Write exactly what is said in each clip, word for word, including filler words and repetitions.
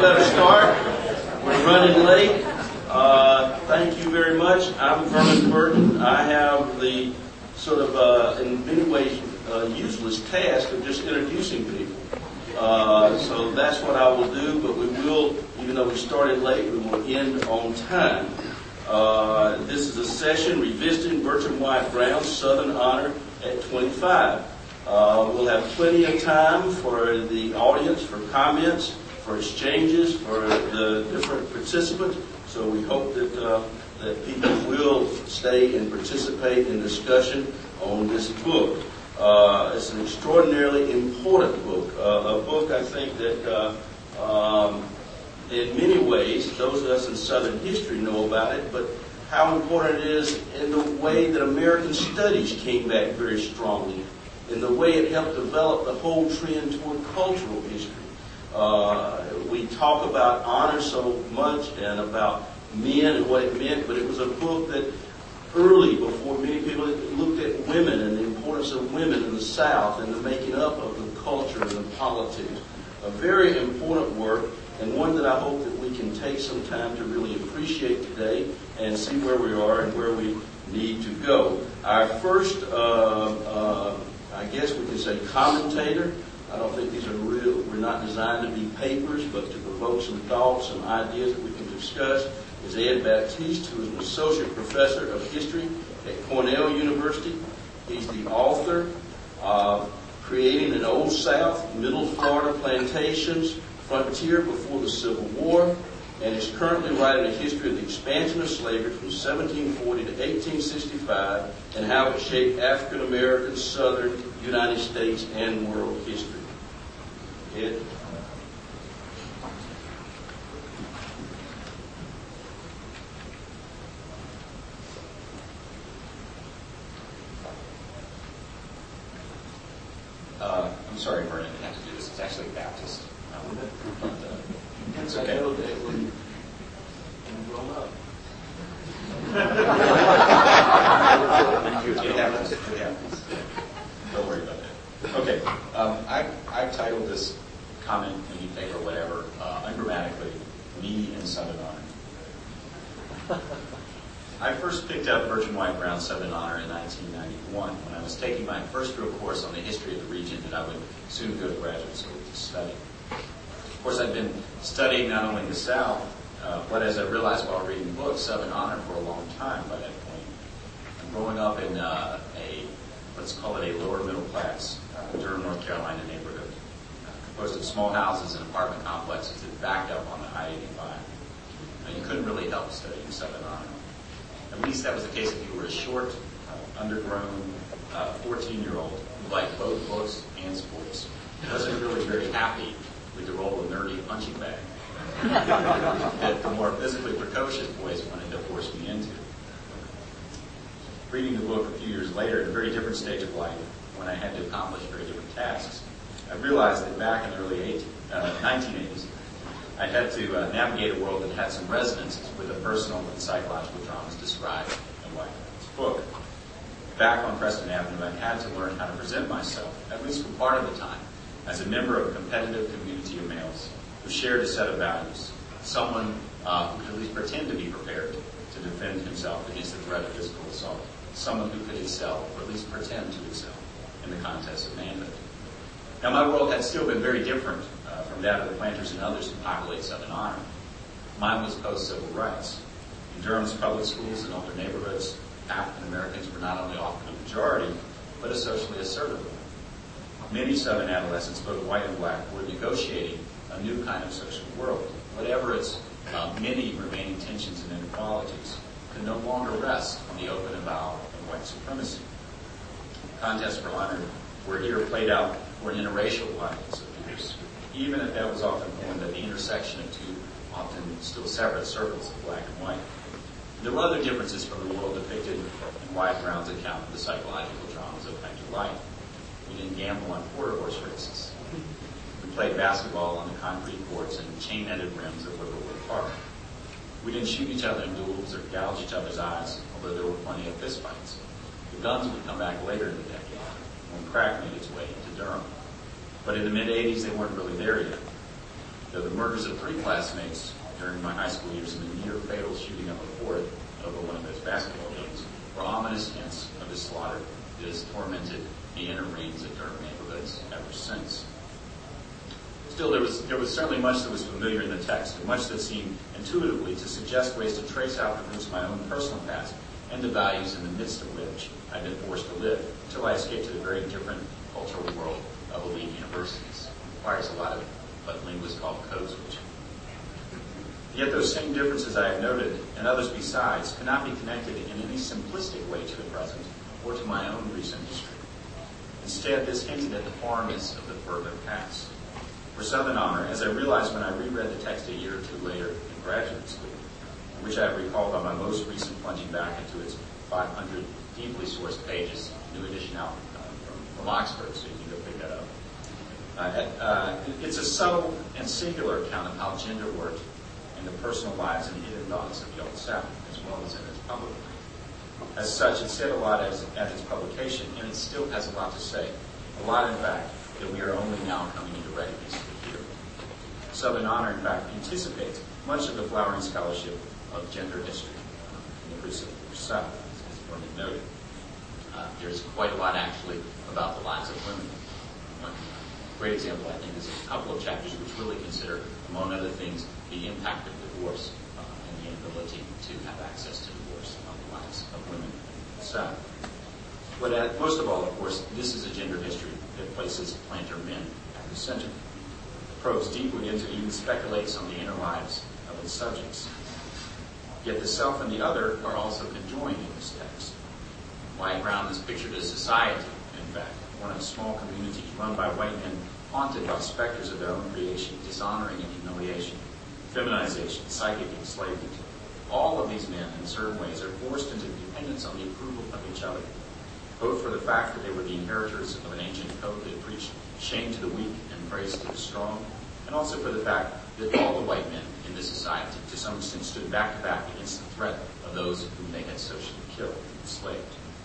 better start. We're running late. Uh, thank you very much. I'm Vernon Burton. I have the sort of, uh, in many ways, uh, useless task of just introducing people. Uh, so that's what I will do, but we will, even though we started late, we will end on time. Uh, this is a session revisiting Bertram White Brown's Southern Honor at twenty-five. Uh, we'll have plenty of time for the audience, for comments, for exchanges, for the different participants. So we hope that uh, that people will stay and participate in discussion on this book. Uh, it's an extraordinarily important book, uh, a book I think that uh, um, in many ways, those of us in Southern history know about it, but how important it is in the way that American studies came back very strongly, in the way it helped develop the whole trend toward cultural history. Uh, we talk about honor so much and about men and what it meant, but it was a book that early, before many people looked at women and the importance of women in the South and the making up of the culture and the politics. A very important work, and one that I hope that we can take some time to really appreciate today and see where we are and where we need to go. Our first, uh, uh, I guess we can say commentator. I don't think these are real, we're not designed to be papers, but to provoke some thoughts, some ideas that we can discuss, is Ed Baptiste, who is an associate professor of history at Cornell University. He's the author of Creating an Old South, Middle Florida Plantations, Frontier Before the Civil War, and is currently writing a history of the expansion of slavery from seventeen forty to eighteen sixty-five and how it shaped African American, Southern, United States, and world history. Ed? Uh, I'm sorry, Vernon, I have to do this. It's actually Baptist. Um, but, uh, It's okay. When you grow up. It happens. It happens. Don't worry about that. Okay. Um, I, I've titled this comment in the paper, whatever, uh, ungrammatically, Me and Southern Honor. I first picked up Bertram White Brown's Southern Honor in nineteen ninety-one when I was taking my first real course on the history of the region that I would soon go to graduate school to study. Of course, I'd been studying not only the South, uh, but as I realized while reading books, Southern Honor for a long time by that point. I'm growing up in uh, a, let's call it a lower middle class, uh, Durham, North Carolina neighborhood, uh, composed of small houses and apartment complexes that backed up on the I eighty-five. Now, you couldn't really help studying Southern Honor. At least that was the case if you were a short, uh, undergrown, uh, fourteen-year-old who liked both books and sports. Wasn't really very happy with the role of nerdy punching bag that the more physically precocious boys wanted to force me into. Reading the book a few years later, at a very different stage of life, when I had to accomplish very different tasks, I realized that back in the early eighteen, uh, nineteen eighties, I had to uh, navigate a world that had some resonances with the personal and psychological dramas described in White's book. Back on Preston Avenue, I had to learn how to present myself, at least for part of the time, as a member of a competitive community of males who shared a set of values, someone uh, who could at least pretend to be prepared to defend himself against the threat of physical assault, someone who could excel, or at least pretend to excel, in the contest of manhood. Now, my world had still been very different uh, from that of the planters and others who populate Southern Honor. Mine was post-civil rights. In Durham's public schools and older neighborhoods, African Americans were not only often a majority, but a socially assertive one. Many Southern adolescents, both white and black, were negotiating a new kind of social world. Whatever its uh, many remaining tensions and inequalities could no longer rest on the open avowal of white supremacy. Contests for honor were here played out for an interracial audience of peers, even if that was often formed at the intersection of two often still separate circles of black and white. There were other differences from the world depicted in Wyatt Brown's account of the psychological dramas of planter life. We didn't gamble on quarter horse races. We played basketball on the concrete courts and chain-netted rims of Liverpool Park. We didn't shoot each other in duels or gouge each other's eyes, although there were plenty of fistfights. The guns would come back later in the decade, when crack made its way into Durham. But in the mid-eighties, they weren't really there yet. though the murders of three classmates during my high school years and the near fatal shooting of a fourth over one of those basketball games were ominous hints of the slaughter that has tormented the inner reigns of Durham neighborhoods ever since. Still, there was, there was certainly much that was familiar in the text, and much that seemed intuitively to suggest ways to trace out the roots of my own personal past and the values in the midst of which I've been forced to live, until I escaped to the very different cultural world of elite universities. It requires a lot of what linguists call code switching. Yet those same differences I have noted, and others besides, cannot be connected in any simplistic way to the present or to my own recent history. Instead, this hinted at the farness of the further past. For Southern honor, as I realized when I reread the text a year or two later in graduate school, which I have recalled on my most recent plunging back into its five hundred deeply sourced pages, new edition out uh, from, from Oxford, so you can go pick that up. Uh, uh, it's a subtle and singular account of how gender worked in the personal lives and hidden thoughts of the Old South, as well as in its public life. As such, it said a lot as, at its publication, and it still has a lot to say. A lot, in fact, that we are only now coming into readiness to hear. Southern Honor, in fact, anticipates much of the flowering scholarship of gender history in the Pacific South, as Vernon noted. Uh, there's quite a lot, actually, about the lives of women. One great example, I think, is a couple of chapters which really consider, among other things, the impact of divorce uh, and the inability to have access to divorce on the lives of women in the South. But at, most of all, of course, this is a gender history that places planter men at the center. It probes deeply into, even speculates on the inner lives of its subjects. Yet the self and the other are also conjoined in this text. Wyatt Brown is pictured as society, in fact, one of small communities run by white men haunted by specters of their own creation, dishonoring and humiliation, feminization, psychic enslavement. All of these men, in certain ways, are forced into dependence on the approval of each other, both for the fact that they were the inheritors of an ancient code that preached shame to the weak and praise to the strong, and also for the fact that all the white men in this society, to some extent, stood back to back against the threat of those whom they had socially killed and enslaved.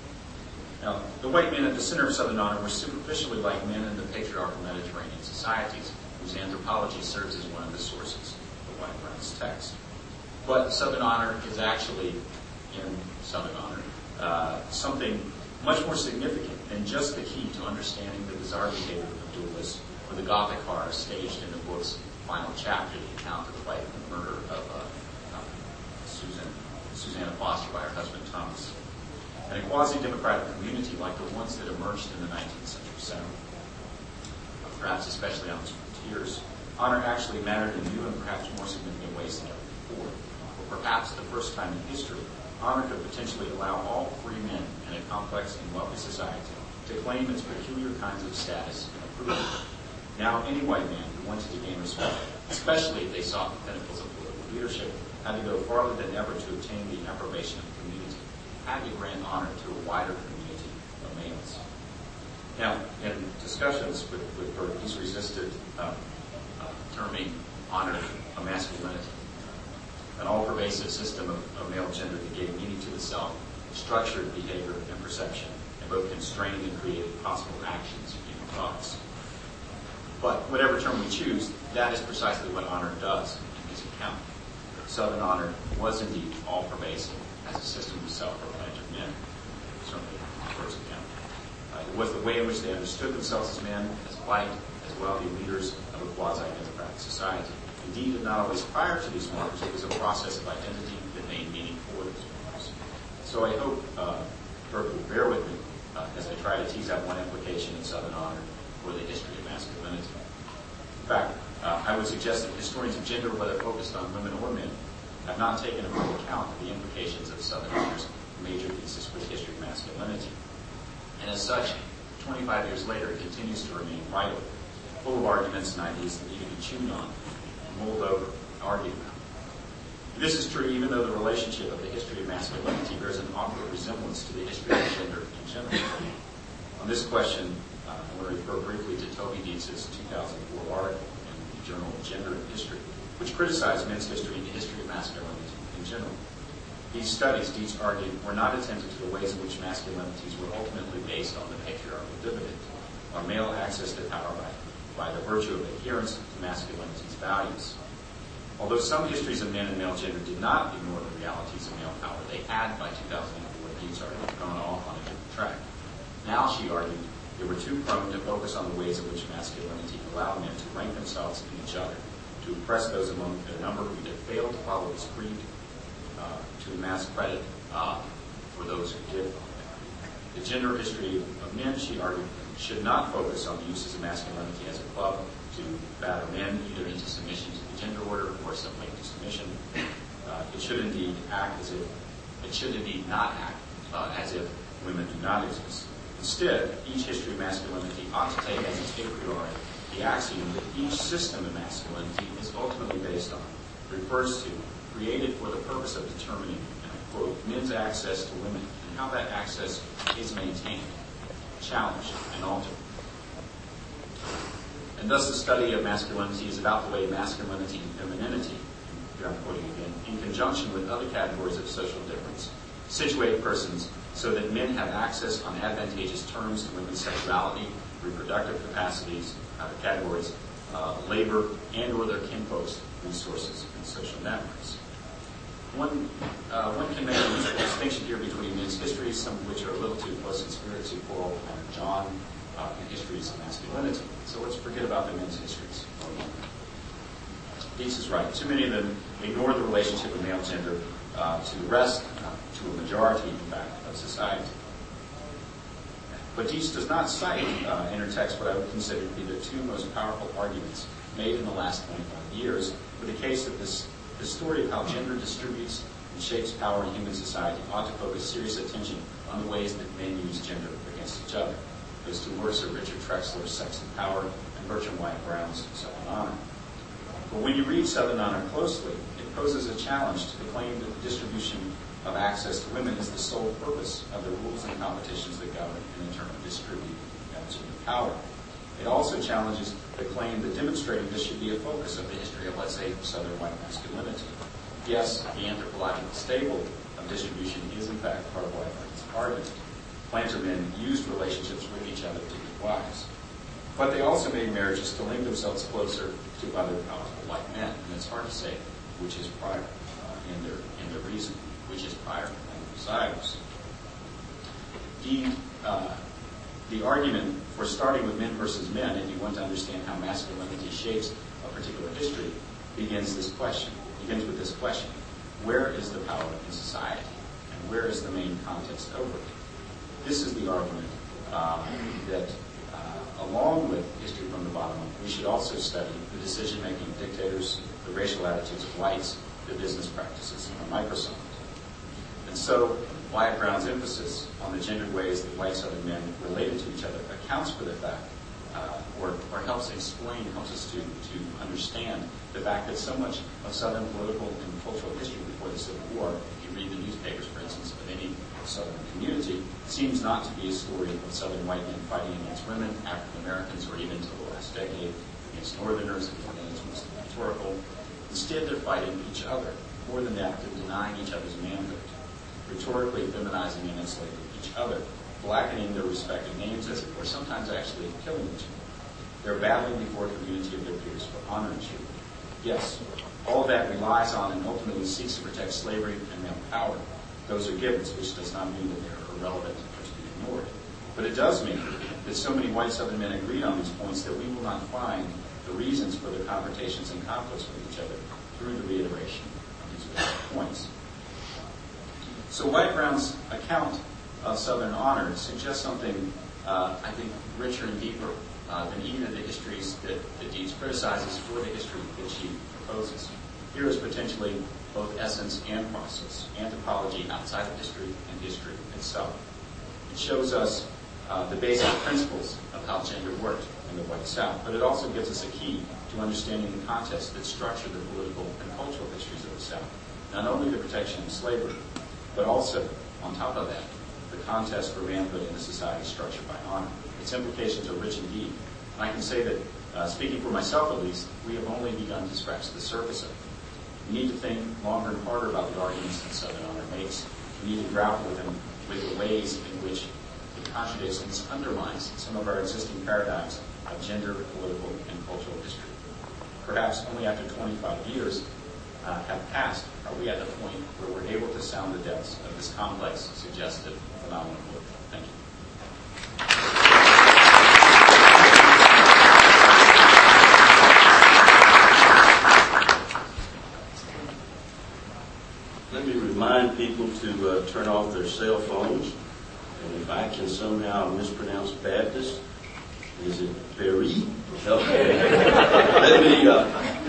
Now, the white men at the center of Southern honor were superficially like men in the patriarchal Mediterranean societies, whose anthropology serves as one of the sources of Wyatt Brown's text. But Southern honor is actually, in Southern honor, uh, something much more significant than just the key to understanding the bizarre behavior of duelists or the Gothic horror staged in the book's final chapter, the account of the fight and the murder of uh, uh, Susan, Susanna Foster by her husband Thomas. In a quasi-democratic community like the ones that emerged in the nineteenth century South, perhaps especially on its frontiers, honor actually mattered in new and perhaps more significant ways than ever before. Or perhaps the first time in history, honor could potentially allow all free men in a complex and wealthy society to claim its peculiar kinds of status and approval. Now, any white man who wanted to gain respect, especially if they sought the pinnacles of political leadership, had to go farther than ever to obtain the approbation of the community, had to grant honor to a wider community of males. Now, in discussions with, with Burke, he's resisted uh, uh, terming honor a masculinity, an all-pervasive system of, of male gender that gave meaning to the self, structured behavior and perception, and both constrained and created possible actions and thoughts. But whatever term we choose, that is precisely what honor does in his account. Southern honor was indeed all-pervasive as a system of self-proclaimed men, certainly in the first account. Uh, it was the way in which they understood themselves as men, as white, as wealthy leaders of a quasi-democratic society. Indeed, and not always prior to these markers, it was a process of identity that made meaning for those markers. So I hope uh, Burke will bear with me uh, as I try to tease out one implication of Southern honor for the history of masculinity. In fact, uh, I would suggest that historians of gender, whether focused on women or men, have not taken into account the implications of Southern honor's major thesis for the history of masculinity. And as such, twenty-five years later, it continues to remain vital, full of arguments and ideas that need to be chewed on, mulled over, and argued about. This is true even though the relationship of the history of masculinity bears an awkward resemblance to the history of gender in general. On this question, uh, I want to refer briefly to Toby Dietz's two thousand four article in the Journal of Gender and History, which criticized men's history and the history of masculinity in general. These studies, Dietz argued, were not attentive to the ways in which masculinities were ultimately based on the patriarchal dividend, on male access to power by by the virtue of adherence to masculinity's values. Although some histories of men and male gender did not ignore the realities of male power, they had by two thousand four, Dietz argued, gone off on a different track. Now, she argued, they were too prone to focus on the ways in which masculinity allowed men to rank themselves in each other, to oppress those among their number who either failed to follow his creed, uh, to amass credit uh, for those who did follow it. The gender history of men, she argued, should not focus on the uses of masculinity as a club to batter men either into submission to the gender order or simply into submission. Uh, it should indeed act as if, it should indeed not act uh, as if women do not exist. Instead, each history of masculinity ought to take as its a priori the axiom that each system of masculinity is ultimately based on, refers to, created for the purpose of determining, and I quote, men's access to women and how that access is maintained, challenged, and altered. And thus the study of masculinity is about the way masculinity and femininity, here I'm quoting again, in conjunction with other categories of social difference, situate persons so that men have access on advantageous terms to women's sexuality, reproductive capacities, uh, categories, uh, labor, and or their kinfolks, resources, and social networks. One, uh, one can make a useful distinction here between men's histories, some of which are a little too close in spirit to Paul and John, uh, and histories of masculinity. So let's forget about the men's histories for a moment. Dietz is right. Too many of them ignore the relationship of male gender uh, to the rest, uh, to a majority, in fact, of society. But Dietz does not cite uh, in her text what I would consider to be the two most powerful arguments made in the last twenty-five years for the case that this, the story of how gender distributes and shapes power in human society ought to focus serious attention on the ways that men use gender against each other. Those two works are Richard Trexler's Sex and Power and Bertram Wyatt Brown's Southern Honor. But when you read Southern Honor closely, it poses a challenge to the claim that the distribution of access to women is the sole purpose of the rules and competitions that govern and in turn distribute gender power. It also challenges the claim that demonstrating this should be a focus of the history of, let's say, Southern white masculinity. Yes, the anthropological stable of distribution is in fact part of Whitehead's argument. Planter men used relationships with each other to get wives. But they also made marriages to link themselves closer to other powerful white men. And it's hard to say which is prior uh, in their in their reason, which is prior and desires. The, uh, the argument for starting with men versus men, if you want to understand how masculinity shapes a particular history, begins this question, begins with this question. Where is the power in society? And where is the main context over it? This is the argument um, that, uh, along with history from the bottom up, we should also study the decision-making of dictators, the racial attitudes of whites, the business practices of Microsoft. And so, Wyatt Brown's emphasis on the gendered ways that white Southern men related to each other accounts for the fact, uh, or, or helps explain, helps us to, to understand the fact that so much of Southern political and cultural history before the Civil War, if you read the newspapers, for instance, of any Southern community, seems not to be a story of Southern white men fighting against women, African Americans, or even until the last decade, against Northerners, and it's mostly rhetorical. Instead, they're fighting each other. More than that, they're denying each other's manhood, rhetorically feminizing and enslaving each other, blackening their respective names, as it were, sometimes actually killing each other. They're battling before a community of their peers for honor and truth. Yes, all of that relies on and ultimately seeks to protect slavery and male power. Those are givens, which does not mean that they're irrelevant or to be ignored. But it does mean that so many white Southern men agreed on these points that we will not find the reasons for their confrontations and conflicts with each other through the reiteration of these various points. So Wyatt Brown's account of Southern honor suggests something, uh, I think, richer and deeper uh, than either the histories that, that Dietz criticizes or the history that she proposes. Here is potentially both essence and process, anthropology outside of history and history itself. It shows us uh, the basic principles of how gender worked in the White South, but it also gives us a key to understanding the context that structured the political and cultural histories of the South. Not only the protection of slavery, but also, on top of that, the contest for manhood in a society structured by honor. Its implications are rich indeed. And I can say that, uh, speaking for myself at least, we have only begun to scratch the surface of it. We need to think longer and harder about the arguments that Southern honor makes. We need to grapple with them, with the ways in which it contradicts and undermines some of our existing paradigms of gender, political, and cultural history. Perhaps only after twenty-five years uh, have passed are we at the point where we're able to sound the depths of this complex, suggestive, phenomenal book. Thank you. Let me remind people to uh, turn off their cell phones. And if I can somehow mispronounce Baptist, is it Berry? Okay. Let me, uh,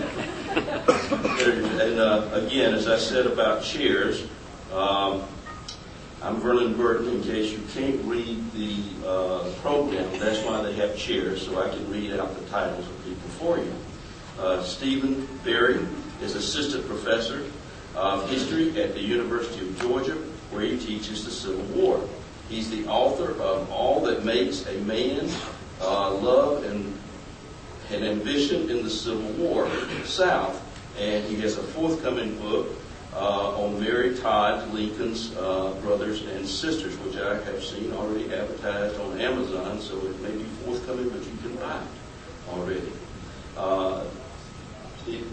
and uh, again, as I said about chairs, um, I'm Vernon Burton. In case you can't read the uh, program, that's why they have chairs, so I can read out the titles of people for you. Uh, Stephen Berry is assistant professor of history at the University of Georgia, where he teaches the Civil War. He's the author of All That Makes a Man uh, Love and, and Ambition in the Civil War South. And he has a forthcoming book uh, on Mary Todd Lincoln's uh, brothers and sisters, which I have seen already advertised on Amazon, so it may be forthcoming, but you can buy it already. Uh, Steve?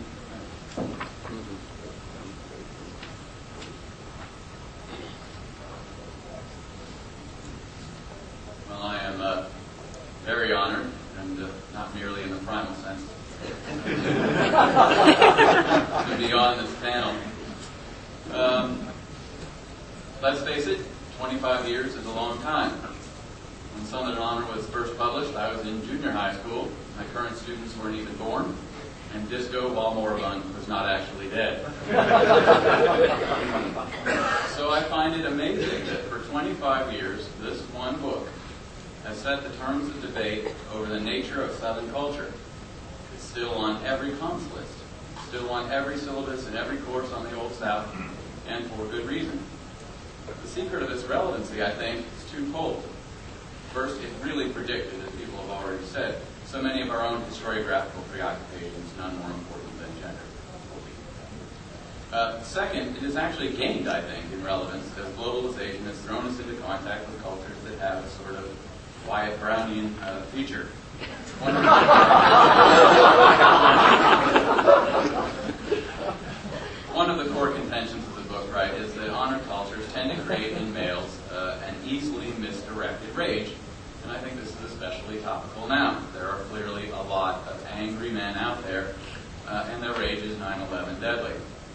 Well, I am uh, very honored, and uh, not merely in the primal sense, to be on this panel. Um, let's face it, twenty-five years is a long time. When Son of Honor was first published, I was in junior high school. My current students weren't even born, and Disco, while moribund, was not actually dead. So I find it amazing that for twenty-five years, this one book has set the terms of debate over the nature of Southern culture. It's still on every comps list, still on every syllabus and every course on the Old South, and for good reason. The secret of its relevancy, I think, is twofold. First, it really predicted, as people have already said, so many of our own historiographical preoccupations, none more important than gender. Uh, second, it has actually gained, I think, in relevance as globalization has thrown us into contact with cultures that have a sort of Wyatt Brownian uh, feature. One of, One of the core contentions of the book, right, is that honor cultures tend to create in males uh, an easily misdirected rage. And I think this is especially topical now. There are clearly a lot of angry men out there, uh, and their rage is nine eleven deadly.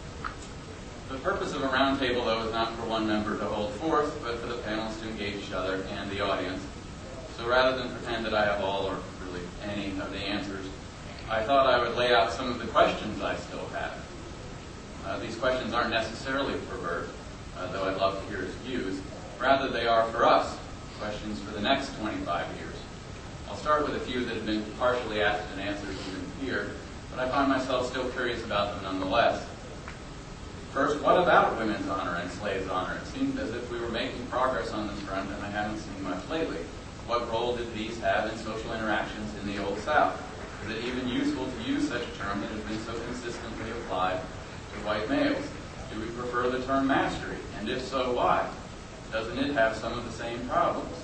The purpose of a roundtable, though, is not for one member to hold forth, but for the panelists to engage each other and the audience. So rather than pretend that I have all, or really any, of the answers, I thought I would lay out some of the questions I still have. Uh, these questions aren't necessarily for Bert, uh, though I'd love to hear his views. Rather, they are for us, questions for the next twenty-five years. I'll start with a few that have been partially asked and answered even here, but I find myself still curious about them nonetheless. First, what about women's honor and slaves' honor? It seemed as if we were making progress on this front, and I haven't seen much lately. What role did these have in social interactions in the Old South? Is it even useful to use such a term that has been so consistently applied to white males? Do we prefer the term mastery? And if so, why? Doesn't it have some of the same problems?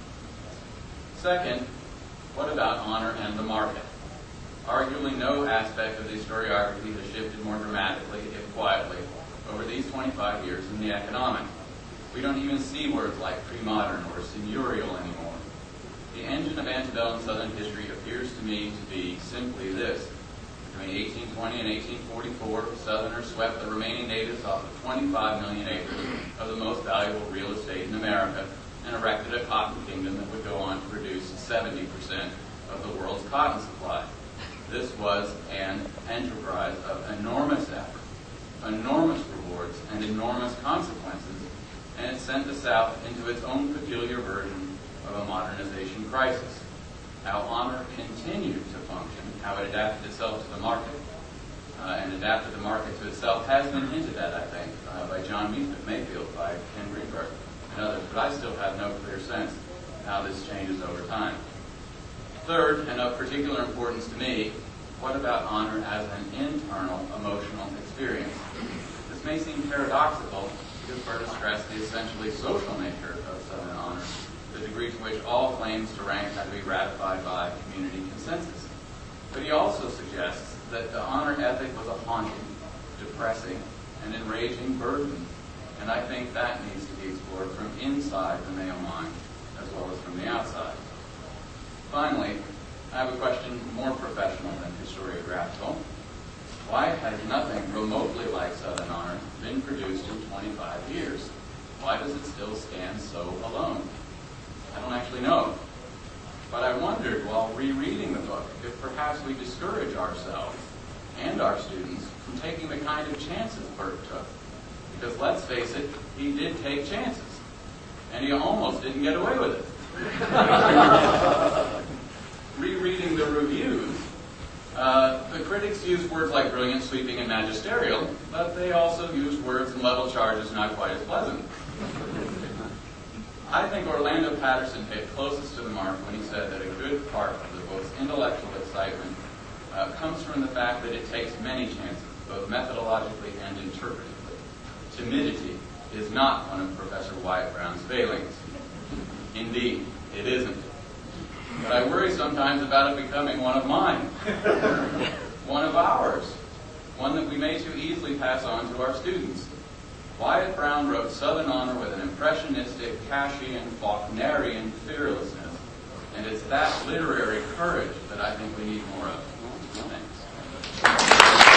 Second, what about honor and the market? Arguably no aspect of the historiography has shifted more dramatically, if quietly, over these twenty-five years than the economic. We don't even see words like pre-modern or seigneurial anymore. The engine of antebellum Southern history appears to me to be simply this. Between eighteen twenty and eighteen forty-four, Southerners swept the remaining natives off of twenty-five million acres of the most valuable real estate in America and erected a cotton kingdom that would go on to produce seventy percent of the world's cotton supply. This was an enterprise of enormous effort, enormous rewards, and enormous consequences, and it sent the South into its own peculiar version of a modernization crisis. How honor continued to function, how it adapted itself to the market, uh, and adapted the market to itself has been hinted at, I think, uh, by John Meatham Mayfield, by Ken Greenberg, and others, but I still have no clear sense of how this changes over time. Third, and of particular importance to me, what about honor as an internal emotional experience? This may seem paradoxical because Bert stressed the essentially social nature of Southern honor, the degree to which all claims to rank had to be ratified by community consent. consensus. But he also suggests that the honor ethic was a haunting, depressing, and enraging burden. And I think that needs to be explored from inside the male mind as well as from the outside. Finally, I have a question more professional than historiographical. Why has nothing remotely like Southern Honor been produced in twenty-five years? Why does it still stand so alone? I don't actually know. But I wondered while rereading the book if perhaps we discourage ourselves and our students from taking the kind of chances Burt took. Because let's face it, he did take chances. And he almost didn't get away with it. Rereading the reviews, uh, the critics used words like brilliant, sweeping, and magisterial, but they also used words and level charges not quite as pleasant. I think Orlando Patterson hit closest to the mark when he said that a good part of the book's intellectual excitement uh, comes from the fact that it takes many chances, both methodologically and interpretively. Timidity is not one of Professor Wyatt Brown's failings. Indeed, it isn't. But I worry sometimes about it becoming one of mine, one of ours, one that we may too easily pass on to our students. Wyatt Brown wrote Southern Honor with an impressionistic, Cashian, Faulknerian fearlessness, and it's that literary courage that I think we need more of. Thanks.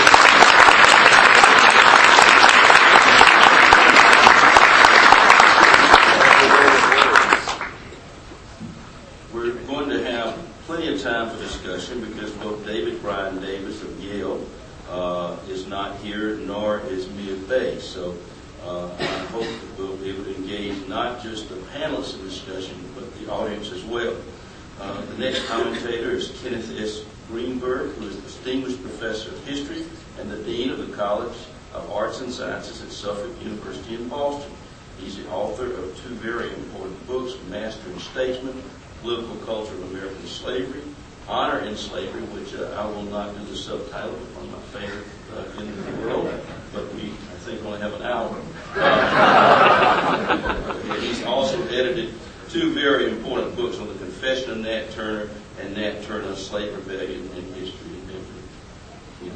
We're going to have plenty of time for discussion because both David Brian Davis of Yale uh, is not here, nor is Mia Bay. So uh, I hope that we'll be able to engage not just the panelists in discussion, but the audience as well. Uh, the next commentator is Kenneth S. Greenberg, who is a distinguished professor of history and the dean of the College of Arts and Sciences at Suffolk University in Boston. He's the author of two very important books, Master and Statesman, Political Culture of American Slavery, Honor in Slavery, which uh, I will not do the subtitle, it's one of my favorite uh, in the world, but we, I think, only have an hour. Uh, he's also edited two very important books on the Confession of Nat Turner and Nat Turner's Slave Rebellion in History and Memory. You know.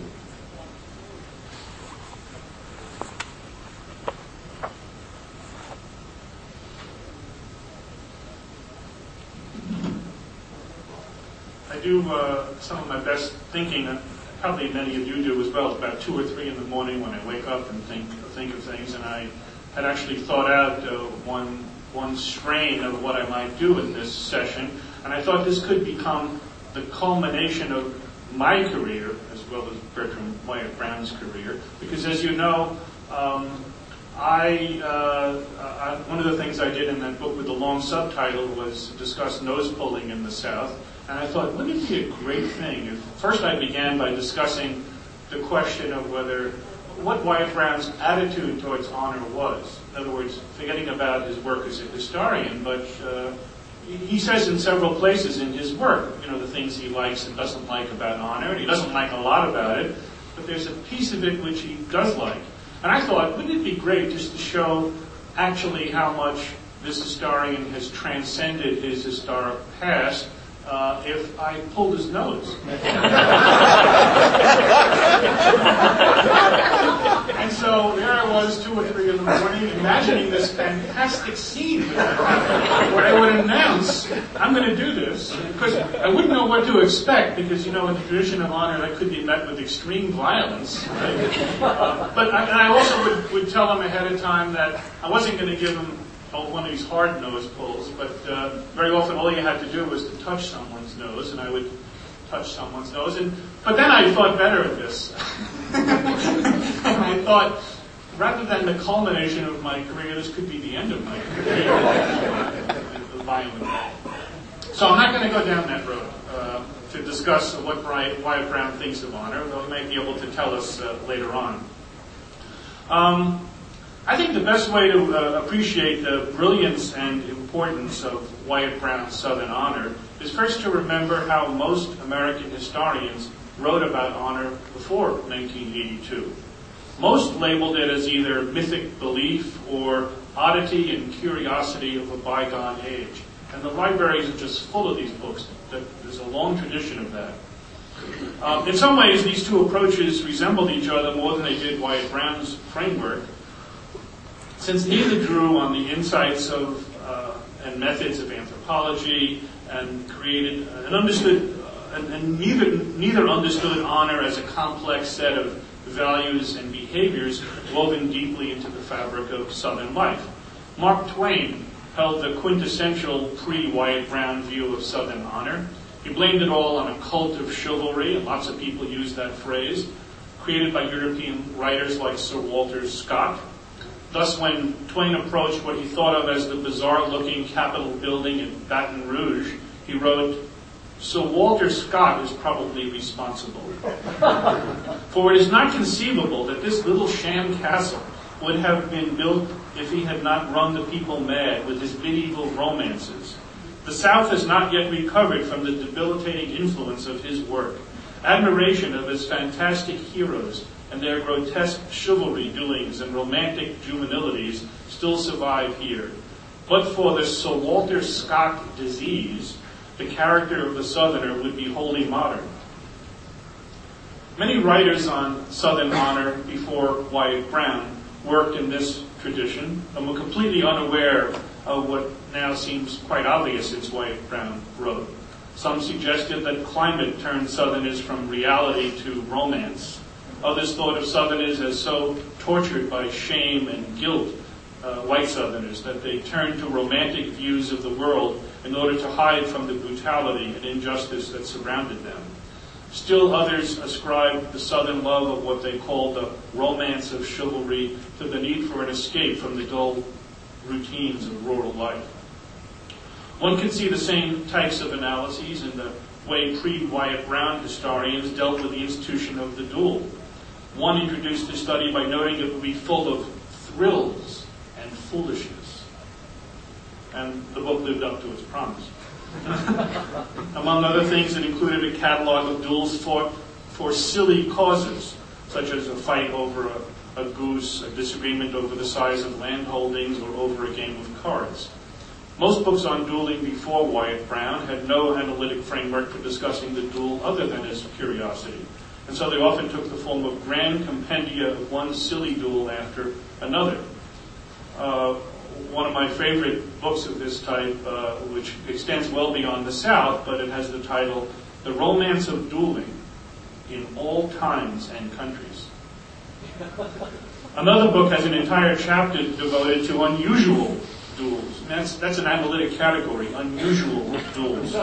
I do uh, some of my best thinking, and probably many of you do as well, about two or three in the morning when I wake up and think think of things. And I had actually thought out uh, one one strain of what I might do in this session, and I thought this could become the culmination of my career as well as Bertram Wyatt Brown's career, because as you know, um, I, uh, I one of the things I did in that book with the long subtitle was discuss nose pulling in the South. And I thought, wouldn't it be a great thing if first I began by discussing the question of whether, what Wyatt Brown's attitude towards honor was. In other words, forgetting about his work as a historian, but uh, he says in several places in his work, you know, the things he likes and doesn't like about honor, and he doesn't like a lot about it, but there's a piece of it which he does like. And I thought, wouldn't it be great just to show actually how much this historian has transcended his historic past, Uh, if I pulled his nose. And so there I was, two or three in the morning, imagining this fantastic scene where I would announce, I'm going to do this, because I wouldn't know what to expect, because, you know, in the tradition of honor, that could be met with extreme violence. Right? Uh, but I, and I also would, would tell him ahead of time that I wasn't going to give him one of these hard nose pulls, but uh, very often all you had to do was to touch someone's nose, and I would touch someone's nose. And but then I thought better of this. And I thought, rather than the culmination of my career, this could be the end of my career. The violent. So I'm not going to go down that road uh, to discuss what Wyatt Brown thinks of honor, though he might be able to tell us uh, later on. Um, I think the best way to uh, appreciate the brilliance and importance of Wyatt Brown's Southern Honor is first to remember how most American historians wrote about honor before nineteen eighty-two. Most labeled it as either mythic belief or oddity and curiosity of a bygone age. And the libraries are just full of these books. There's a long tradition of that. Um, in some ways, these two approaches resembled each other more than they did Wyatt Brown's framework, since neither drew on the insights of uh, and methods of anthropology and created uh, and understood, uh, and, and neither neither understood honor as a complex set of values and behaviors woven deeply into the fabric of Southern life. Mark Twain held the quintessential pre-Wyatt Brown view of Southern honor. He blamed it all on a cult of chivalry, and lots of people use that phrase, created by European writers like Sir Walter Scott. Thus, when Twain approached what he thought of as the bizarre-looking Capitol building in Baton Rouge, he wrote, "Sir Walter Scott is probably responsible. For it is not conceivable that this little sham castle would have been built if he had not run the people mad with his medieval romances. The South has not yet recovered from the debilitating influence of his work. Admiration of his fantastic heroes and their grotesque chivalry doings and romantic juvenilities still survive here. But for the Sir Walter Scott disease, the character of the Southerner would be wholly modern." Many writers on Southern honor before Wyatt Brown worked in this tradition and were completely unaware of what now seems quite obvious since Wyatt Brown wrote. Some suggested that climate turned Southerners from reality to romance. Others thought of Southerners as so tortured by shame and guilt, uh, white Southerners, that they turned to romantic views of the world in order to hide from the brutality and injustice that surrounded them. Still others ascribed the Southern love of what they called the romance of chivalry to the need for an escape from the dull routines of rural life. One can see the same types of analyses in the way pre-Wyatt Brown historians dealt with the institution of the duel. One introduced the study by noting it would be full of thrills and foolishness. And the book lived up to its promise. Among other things, it included a catalog of duels fought for silly causes, such as a fight over a, a goose, a disagreement over the size of land holdings, or over a game of cards. Most books on dueling before Wyatt Brown had no analytic framework for discussing the duel other than as curiosity, and so they often took the form of grand compendia of one silly duel after another. Uh, one of my favorite books of this type, uh, which extends well beyond the South, but it has the title, The Romance of Dueling in All Times and Countries. Another book has an entire chapter devoted to unusual duels. And that's, that's an analytic category, unusual duels.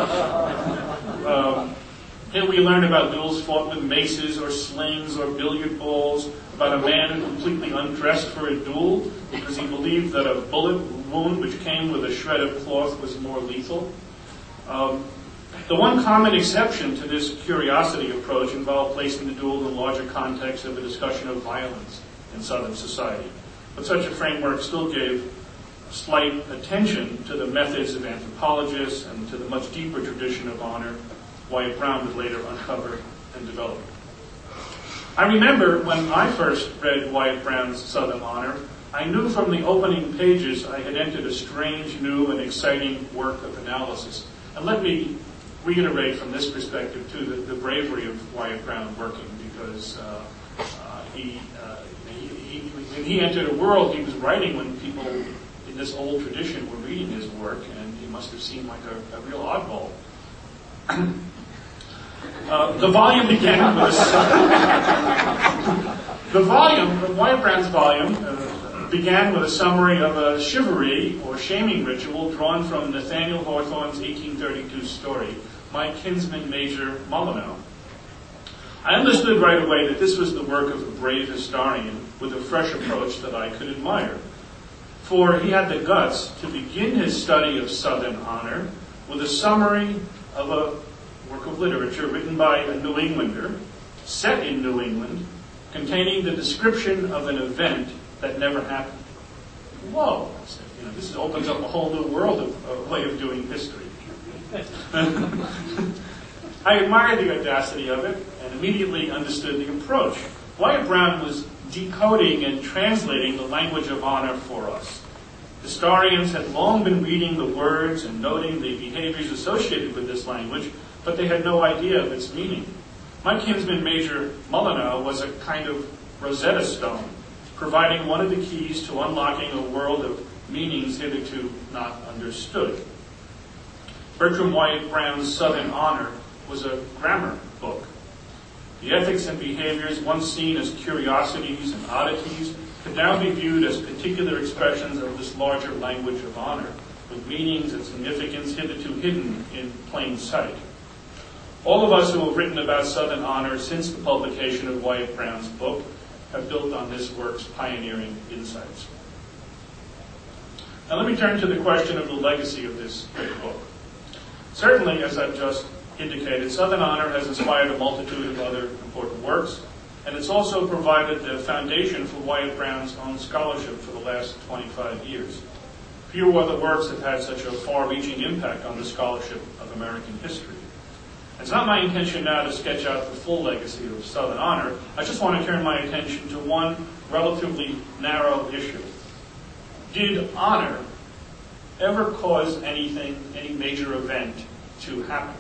Um, here we learn about duels fought with maces or slings or billiard balls, about a man who completely undressed for a duel because he believed that a bullet wound which came with a shred of cloth was more lethal. Um, the one common exception to this curiosity approach involved placing the duel in the larger context of a discussion of violence in Southern society. But such a framework still gave slight attention to the methods of anthropologists and to the much deeper tradition of honor Wyatt Brown would later uncover and develop. I remember when I first read Wyatt Brown's Southern Honor, I knew from the opening pages I had entered a strange, new, and exciting work of analysis. And let me reiterate from this perspective, too, the, the bravery of Wyatt Brown working, because uh, uh, he, uh, he, he, when he entered a world he was writing when people in this old tradition were reading his work, and he must have seemed like a, a real oddball. Uh, the volume began with a the volume, Wyatt Brown's volume, uh, began with a summary of a chivalry or shaming ritual drawn from Nathaniel Hawthorne's eighteen thirty-two story, My Kinsman Major Molyneux. I understood right away that this was the work of a brave historian with a fresh approach that I could admire. For he had the guts to begin his study of Southern honor with a summary of a work of literature written by a New Englander, set in New England, containing the description of an event that never happened. Whoa! I said, you know, this opens up a whole new world of a way of doing history. I admired the audacity of it and immediately understood the approach. Wyatt Brown was decoding and translating the language of honor for us. Historians had long been reading the words and noting the behaviors associated with this language, but they had no idea of its meaning. My kinsman, Major Mullinow, was a kind of Rosetta Stone, providing one of the keys to unlocking a world of meanings hitherto not understood. Bertram Wyatt Brown's Southern Honor was a grammar book. The ethics and behaviors once seen as curiosities and oddities could now be viewed as particular expressions of this larger language of honor, with meanings and significance hitherto hidden in plain sight. All of us who have written about Southern honor since the publication of Wyatt Brown's book have built on this work's pioneering insights. Now let me turn to the question of the legacy of this great book. Certainly, as I've just indicated, Southern Honor has inspired a multitude of other important works, and it's also provided the foundation for Wyatt Brown's own scholarship for the last twenty-five years. Few other works have had such a far-reaching impact on the scholarship of American history. It's not my intention now to sketch out the full legacy of Southern Honor. I just want to turn my attention to one relatively narrow issue. Did honor ever cause anything, any major event to happen?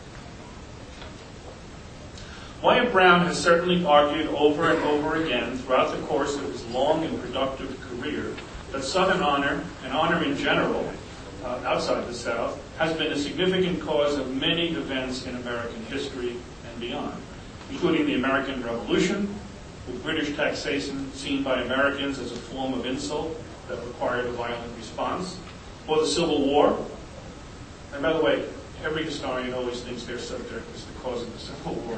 Wyatt Brown has certainly argued over and over again throughout the course of his long and productive career that Southern honor, and honor in general, uh, outside the South, has been a significant cause of many events in American history and beyond, including the American Revolution, with British taxation seen by Americans as a form of insult that required a violent response, or the Civil War. And by the way, every historian always thinks their subject is the cause of the Civil War.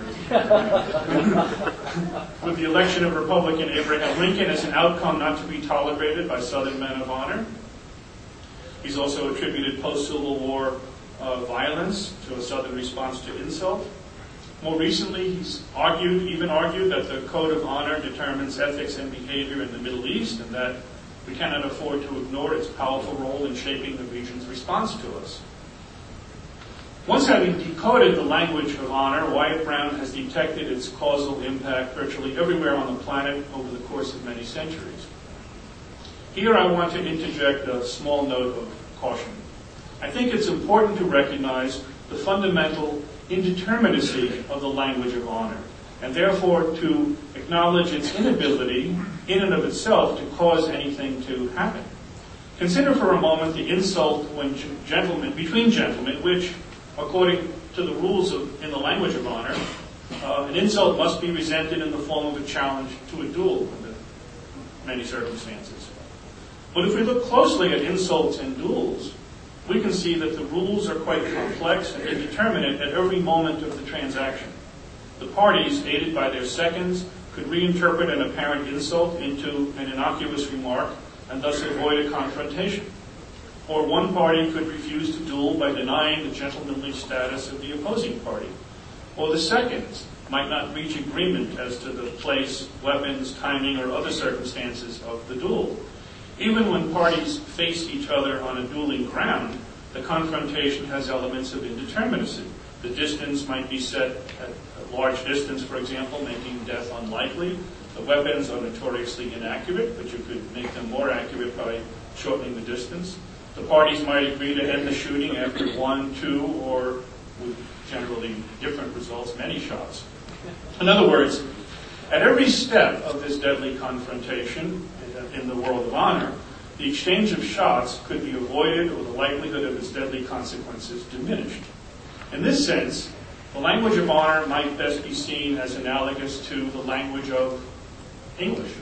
With the election of Republican Abraham Lincoln as an outcome not to be tolerated by Southern men of honor. He's also attributed post-Civil War uh, violence to a Southern response to insult. More recently, he's argued, even argued, that the Code of Honor determines ethics and behavior in the Middle East, and that we cannot afford to ignore its powerful role in shaping the region's response to us. Once having decoded the language of honor, Wyatt Brown has detected its causal impact virtually everywhere on the planet over the course of many centuries. Here I want to interject a small note of caution. I think it's important to recognize the fundamental indeterminacy of the language of honor, and therefore to acknowledge its inability in and of itself to cause anything to happen. Consider for a moment the insult when gentlemen, between gentlemen, which, according to the rules of, in the language of honor, uh, an insult must be resented in the form of a challenge to a duel under many circumstances. But if we look closely at insults and duels, we can see that the rules are quite complex and indeterminate at every moment of the transaction. The parties, aided by their seconds, could reinterpret an apparent insult into an innocuous remark and thus avoid a confrontation. Or one party could refuse to duel by denying the gentlemanly status of the opposing party. Or the seconds might not reach agreement as to the place, weapons, timing, or other circumstances of the duel. Even when parties face each other on a dueling ground, the confrontation has elements of indeterminacy. The distance might be set at a large distance, for example, making death unlikely. The weapons are notoriously inaccurate, but you could make them more accurate by shortening the distance. The parties might agree to end the shooting after one, two, or with generally different results, many shots. In other words, at every step of this deadly confrontation in the world of honor, the exchange of shots could be avoided or the likelihood of its deadly consequences diminished. In this sense, the language of honor might best be seen as analogous to the language of English.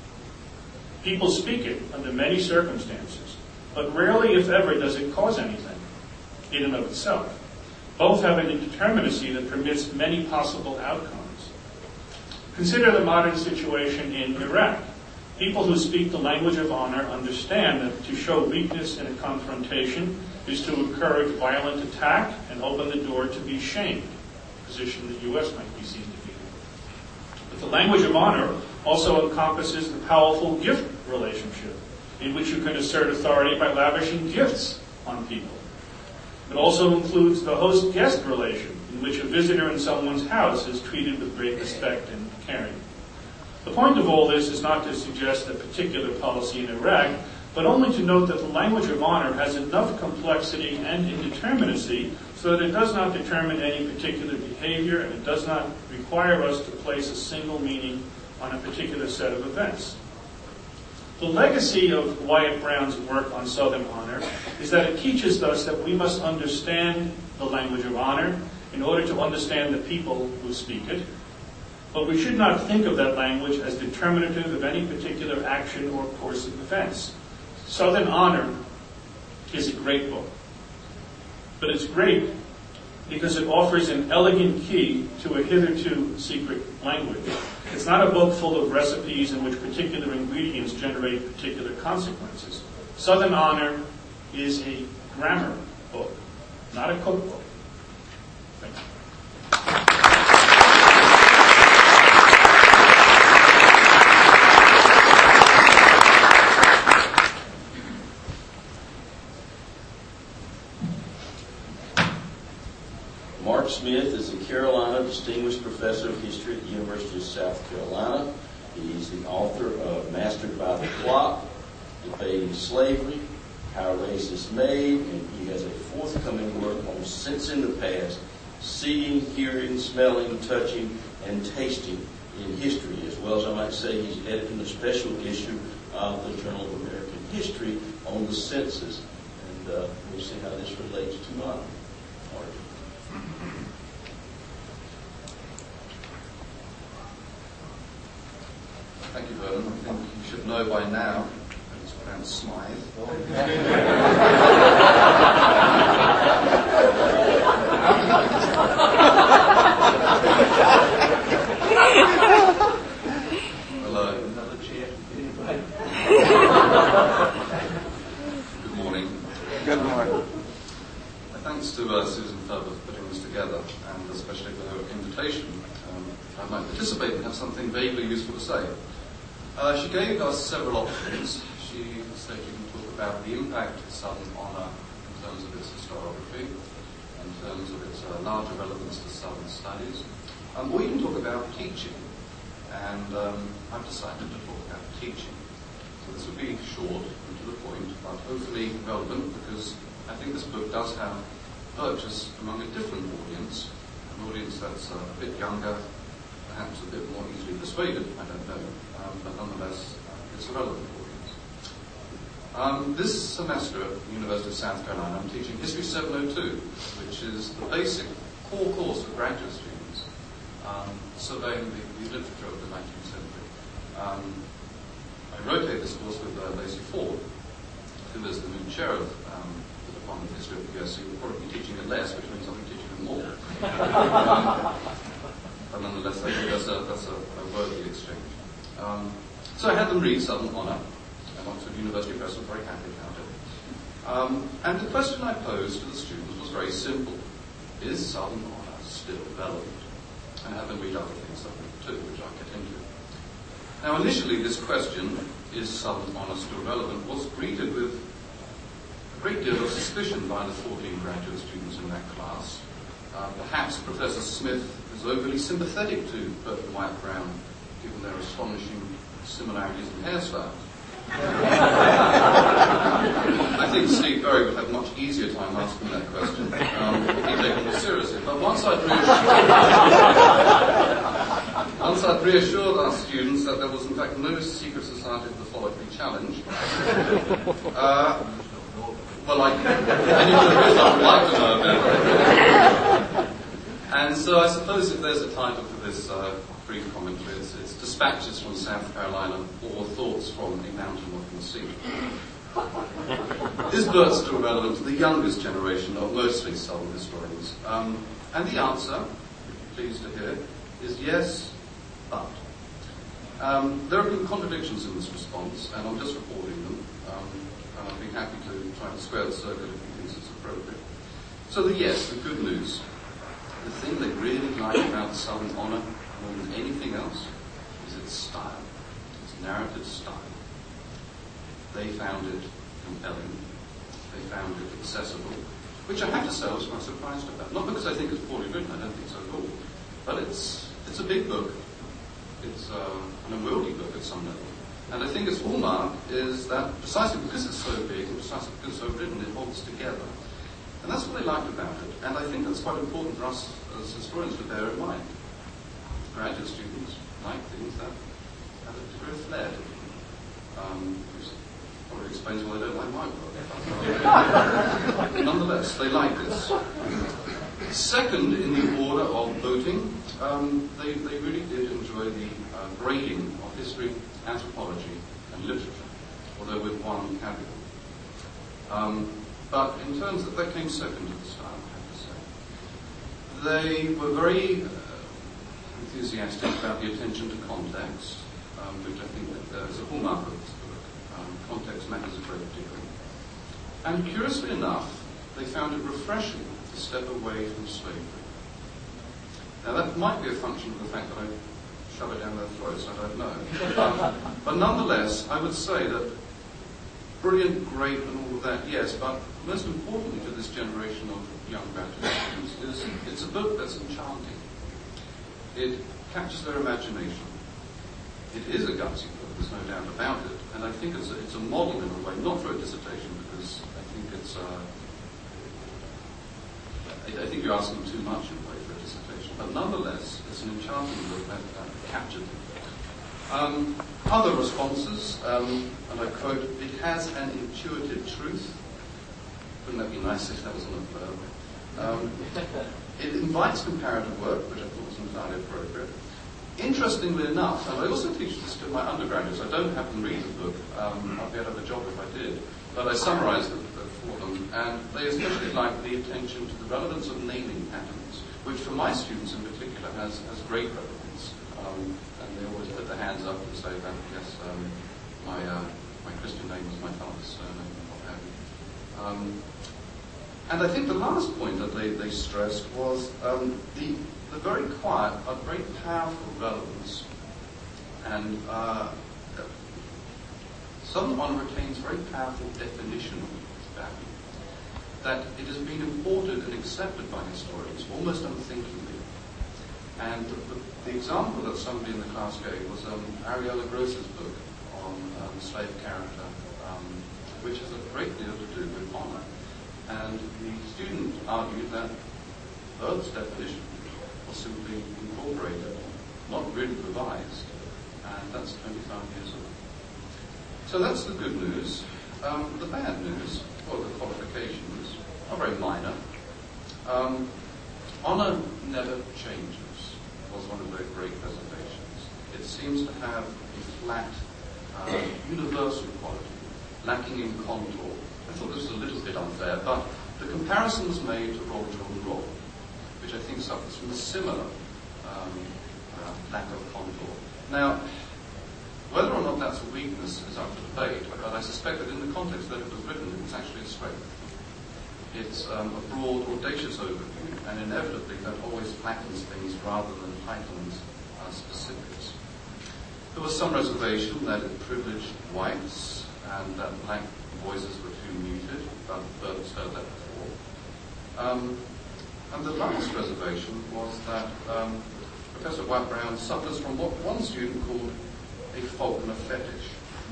People speak it under many circumstances, but rarely, if ever, does it cause anything in and of itself. Both have an indeterminacy that permits many possible outcomes. Consider the modern situation in Iraq. People who speak the language of honor understand that to show weakness in a confrontation is to encourage violent attack and open the door to be shamed, a position the U S might be seen to be in. But the language of honor also encompasses the powerful gift relationship, in which you can assert authority by lavishing gifts on people. It also includes the host-guest relation, in which a visitor in someone's house is treated with great respect and caring. The point of all this is not to suggest a particular policy in Iraq, but only to note that the language of honor has enough complexity and indeterminacy so that it does not determine any particular behavior, and it does not require us to place a single meaning on a particular set of events. The legacy of Wyatt Brown's work on Southern honor is that it teaches us that we must understand the language of honor in order to understand the people who speak it. But we should not think of that language as determinative of any particular action or course of events. Southern Honor is a great book. But it's great because it offers an elegant key to a hitherto secret language. It's not a book full of recipes in which particular ingredients generate particular consequences. Southern Honor is a grammar book, not a cookbook. Thank you. Mark Smith is a Carolina Distinguished Professor of History at the University of South Carolina. He's the author of Mastered by the Clock, Debating Slavery, How Race is Made, and he has a forthcoming work on Sense in the Past, Seeing, Hearing, Smelling, Touching, and Tasting in History, as well as I might say he's editing a special issue of the Journal of American History on the census. And uh, we'll see how this relates to mine. Thank you, Vernon. I think you should know by now that it's pronounced Smythe. Hello. Another chair. Good morning. Good morning. My thanks to uh, Susan Ferber for putting this together, and especially for her invitation. Um, I might participate and have something vaguely useful to say. Uh, she gave us several options. She said you can talk about the impact of Southern honor in terms of its historiography, in terms of its uh, larger relevance to Southern studies, um, or you can talk about teaching. And um, I've decided to talk about teaching. So this will be short and to the point, but hopefully relevant, because I think this book does have purchase among a different audience, an audience that's uh, a bit younger, perhaps a bit more easily persuaded, I don't know, um, but nonetheless, uh, it's a relevant audience. Um, this semester at the University of South Carolina, I'm teaching History seven oh two, which is the basic core course for graduate students, um, surveying the, the literature of the nineteenth century. Um, I rotate this course with uh, Lacey Ford, who is the new chair of um, the Department of History at the U S C. Will probably be teaching it less, which means I'll be teaching it more. um, But nonetheless, I think that's a, that's a, a worthy exchange. Um, so I had them read Southern Honor, and Oxford University Press was very happy about it. Um, and the question I posed to the students was very simple. Is Southern Honor still relevant? And I had them read other things too, which I'll get into. Now initially this question, is Southern Honor still relevant, was greeted with a great deal of suspicion by the fourteen graduate students in that class. Uh, perhaps Professor Smith is overly sympathetic to Burton and Wyatt Brown, given their astonishing similarities in hairstyles. I think Steve Berry would have a much easier time asking that question. Um, he'd take it more seriously. But once I'd reassured, once I'd reassured our students that there was in fact no secret society of the Follically Challenge, uh, well, I, anyone who is, I would like to know about it. And so I suppose if there's a title for this uh, brief commentary, it's, it's Dispatches from South Carolina, or Thoughts from a Mountain Looking Sea. Is Burt still relevant to the youngest generation of mostly Southern historians? Um, and the answer, you'd be pleased to hear, is yes, but. Um, there have been contradictions in this response, and I'm just reporting them. Um, and I'd be happy to try to square the circle if he thinks it's appropriate. So the yes, the good news. The thing they really like about Southern Honor more than anything else is its style, its narrative style. They found it compelling. They found it accessible, which I have to say I was quite surprised about. Not because I think it's poorly written, I don't think so at all, but it's it's a big book. It's uh, an unwieldy book at some level. And I think its hallmark is that precisely because it's so big and precisely because it's so written, it holds together. And that's what I liked about it. And I think that's quite important for us as historians to bear in mind. Graduate students like things that have a degree of flair to them. Um, which probably explains why they don't like my work. Nonetheless, they like this. Second in the order of voting, um, they, they really did enjoy the uh, grading of history, anthropology, and literature, although with one caveat. Um, but in terms of, that came second to the style, I have to say. They were very uh, enthusiastic about the attention to context, um, which I think that, uh, is a hallmark of this book. Um, context matters a great deal. And curiously enough, they found it refreshing to step away from slavery. Now that might be a function of the fact that I shove it down their throats, I don't know. Um, but nonetheless, I would say that brilliant, great, and all of that, yes, but most importantly to this generation of young graduate students is it's a book that's enchanting. It captures their imagination. It is a gutsy book, there's no doubt about it, and I think it's a, it's a model in a way, not for a dissertation, because I think it's, uh, I, I think you're asking too much in a way for a dissertation, but nonetheless, it's an enchanting book that, that captured it. Um, other responses, um, and I quote, "It has an intuitive truth." Wouldn't that be nice if that was on a verb? Um, it invites comparative work, which I thought was entirely appropriate. Interestingly enough, and I also teach this to my undergraduates, I don't have them read the book, um, I'd be out of a job if I did, but I summarised it for them, and they especially like the attention to the relevance of naming patterns, which for my students in particular has, has great relevance. Um, and they always put their hands up and say that, yes, um, my, uh, my Christian name was my father's surname, and what have you. Um, and I think the last point that they, they stressed was um, the, the very quiet but very powerful relevance. And uh, Southern Honor retains very powerful definition of value, that it has been imported and accepted by historians almost unthinkingly. And the, the, the example that somebody in the class gave was um, Ariella Gross's book on um, slave character, um, which has a great deal to do with honor. And the student argued that Earth's definition was simply incorporated, not really revised, and that's twenty-five years old. So that's the good news. Um, the bad news, or the qualifications, are very minor. Um, honor never changes, was one of their great reservations. It seems to have a flat, uh, universal quality, lacking in contour. I thought this was a little bit unfair, but the comparison was made to Roll Jordan Roll, which I think suffers from a similar um, uh, lack of contour. Now, whether or not that's a weakness is up for debate, but I suspect that in the context that it was written, it's actually a strength. It's um, a broad, audacious overview, and inevitably that always flattens things rather than heightens uh, specifics. There was some reservation that it privileged whites and that black voices were too muted, but Burton's heard that before. Um, and the last reservation was that um, Professor White-Brown suffers from what one student called a Faulkner fetish.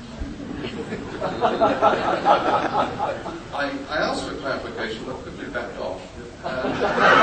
I, I asked for clarification, but quickly backed off. Uh,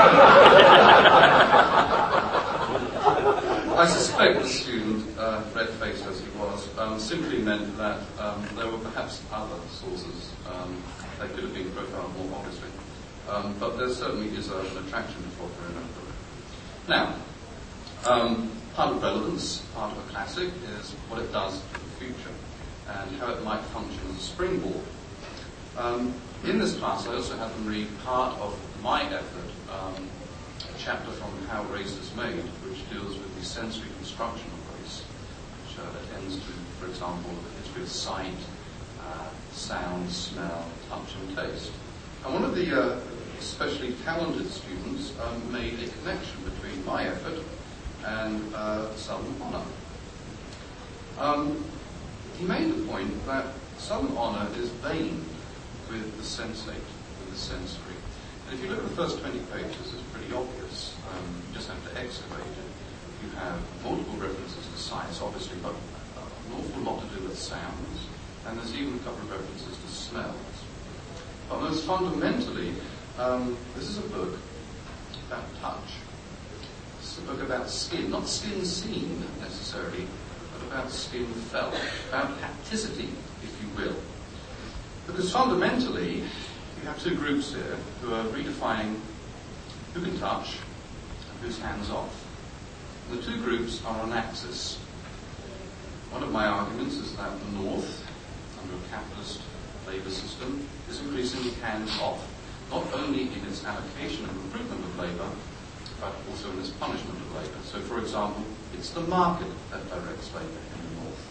I suspect the student, uh, red-faced as he was, um, simply meant that um, there were perhaps other sources um, that could have been profiled more obviously. Um, but there certainly is a, an attraction to Faulkner in that book. Now, um, part of relevance, part of a classic, is what it does for the future and how it might function as a springboard. Um, in this class, I also have them read part of my effort, um, a chapter from How Race is Made, which deals with the sensory construction of race, which uh, attends to, for example, the history of sight, uh, sound, smell, touch, and taste. And one of the uh, especially talented students um, made a connection between my effort and uh, Southern Honor. Um, he made the point that Southern Honor is veined with the sensate, with the sensory. And if you look at the first twenty pages, it's pretty obvious. Um, you just have to excavate it. You have multiple references to science, obviously, but an awful lot to do with sounds, and there's even a couple of references to smells. But most fundamentally, um, this is a book about touch. It's a book about skin, not skin seen necessarily, but about skin felt, about hapticity, if you will. Because fundamentally, you have two groups here who are redefining who can touch and who's hands off. And the two groups are on axis. One of my arguments is that the North, under a capitalist labour system, is increasingly hands off, not only in its allocation and recruitment of labour, but also in its punishment of labour. So, for example, it's the market that directs labour in the North.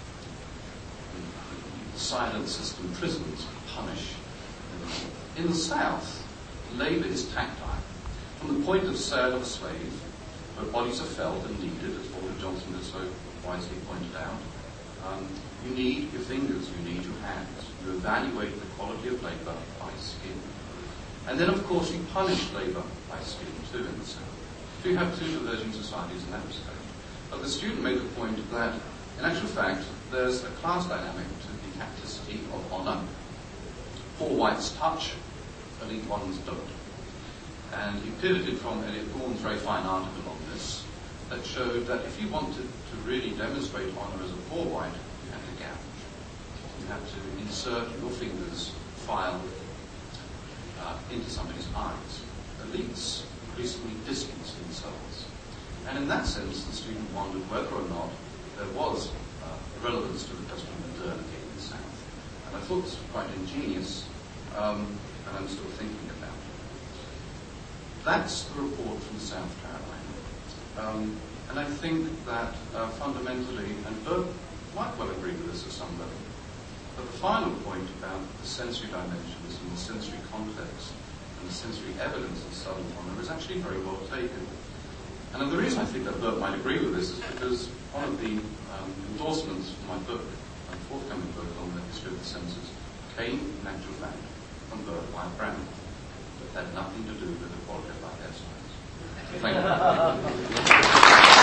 The silent system prisons punish in the North. In the South, labour is tactile. From the point of sale of a slave, where bodies are felt and needed, as Walter Johnson has so wisely pointed out, um, you need your fingers, you need your hands. You evaluate the quality of labour by skin. And then, of course, you punish labour by skin, too, in the South. So you have two diverging societies in that respect. But the student made the point that, in actual fact, there's a class dynamic to the hapticity of honour. Poor whites touch, elite ones don't. And he pivoted from Elliot Gorn's very fine article on this that showed that if you wanted to really demonstrate honour as a poor white, you had to gouge. You had to insert your fingers, file uh, into somebody's eyes. Elites increasingly distanced themselves. And in that sense, the student wondered whether or not there was uh, relevance to the question of modernity in the South. And I thought this was quite ingenious, um, and I'm still thinking about it. That's the report from South Carolina. Um, and I think that uh, fundamentally, and Burke might well agree with this at some level, but the final point about the sensory dimensions and the sensory context and the sensory evidence of Southern honour is actually very well taken. And the reason I think that Burke might agree with this is because one of the um, endorsements for my book, my forthcoming book on the history of the senses, came, in actual fact, from Burke White Brown. But had nothing to do with the quality of our hairstyles. Thank you.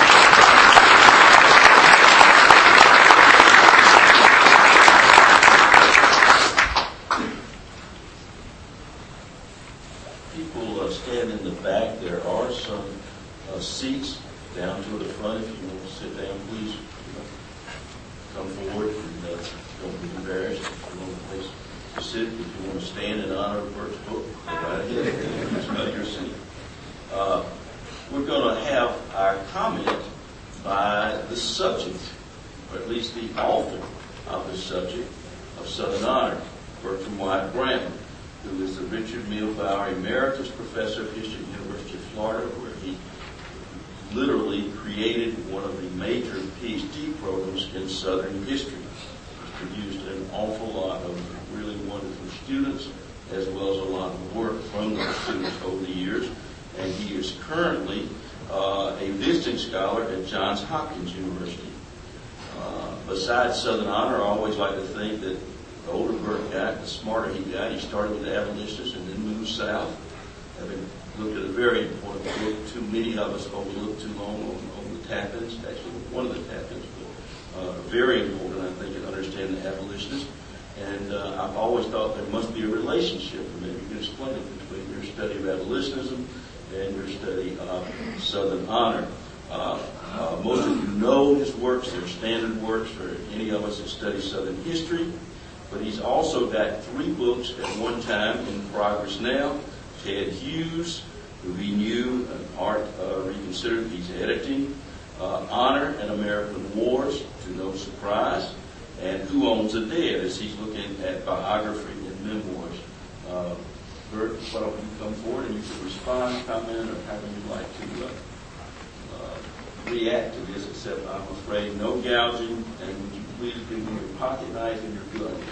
People uh, stand in the back. There are some uh, seats down to the front. If you want to sit down, please come forward and uh, don't be embarrassed. If you want a place to sit, if you want to stand in honor of Burke's book, go right ahead. It's about your seat. Uh, we're going to have our comment by the subject, or at least the author of the subject of Southern Honor, Bertram White Brown, who is the Richard Milbauer Emeritus Professor of History at the University of Florida, where he literally created one of the major PhD programs in Southern history. He's produced an awful lot of really wonderful students, as well as a lot of work from those students over the years. And he is currently uh, a visiting scholar at Johns Hopkins University. Uh, besides Southern Honor, I always like to think that the older Burke got, the smarter he got. He started with the abolitionists and then moved south, having looked at a very important book. Too many of us overlooked too long on, on the Tappins, actually one of the Tappins, but uh, very important, I think, in understanding the abolitionists. And uh, I've always thought there must be a relationship, and maybe you can explain it, between your study of abolitionism and your study of Southern Honor. Uh, uh, most of you know his works. They're standard works for any of us that study Southern history. But he's also got three books at one time in progress now. Ted Hughes, who he knew, an art uh, reconsidered, he's editing. Uh, Honor and American Wars, to no surprise. And Who Owns the Dead, as he's looking at biography and memoirs. Uh, Bert, why don't you come forward and you can respond, comment, or however you'd like to uh, uh, react to this, except I'm afraid no gouging, and would you please give me your pocket knife and your gun.